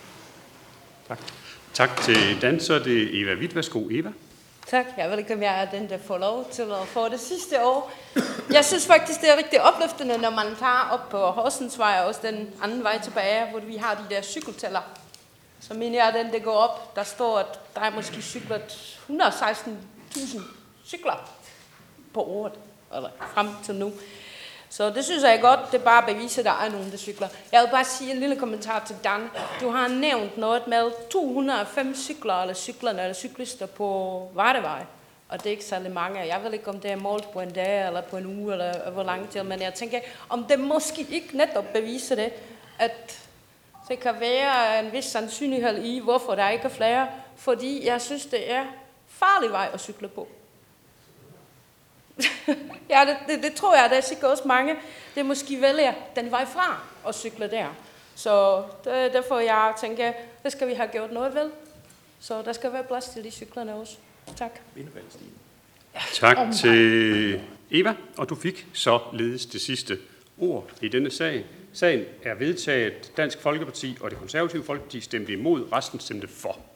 Tak. Tak til Dan. Så er det Eva Witt. Værsgo, Eva. Tak. Jeg ved ikke, om jeg er den, der får lov til at få det sidste år. Jeg synes faktisk, det er rigtig opløftende, når man tager op på Horsensvej og også den anden vej tilbage, hvor vi har de der cykeltæller. Så mener jeg, at den, der går op, der står, at der er måske cyklet et hundrede og seksten tusind cykler på året, eller frem til nu. Så det synes jeg godt, det bare beviser, at der er nogen, der cykler. Jeg vil bare sige en lille kommentar til Dan. Du har nævnt noget med to hundrede og fem cykler, eller cyklerne, eller cyklister på Vardevej. Og det er ikke særlig mange. Jeg ved ikke, om det er målt på en dag, eller på en uge, eller hvor lang tid. Men jeg tænker, om det måske ikke netop beviser det, at det kan være en vis sandsynlighed i, hvorfor der ikke er flere. Fordi jeg synes, det er farlig vej at cykle på. ja, det, det, det tror jeg, der er sikkert også mange, det måske vælger den vej fra at cykle der. Så det, derfor jeg tænker, det skal vi have gjort noget ved. Så der skal være plads til de cyklerne også. Tak. Tak til Eva, og du fik således det sidste ord i denne sag. Sagen er vedtaget. Dansk Folkeparti og det konservative Folkeparti stemte imod, resten stemte for.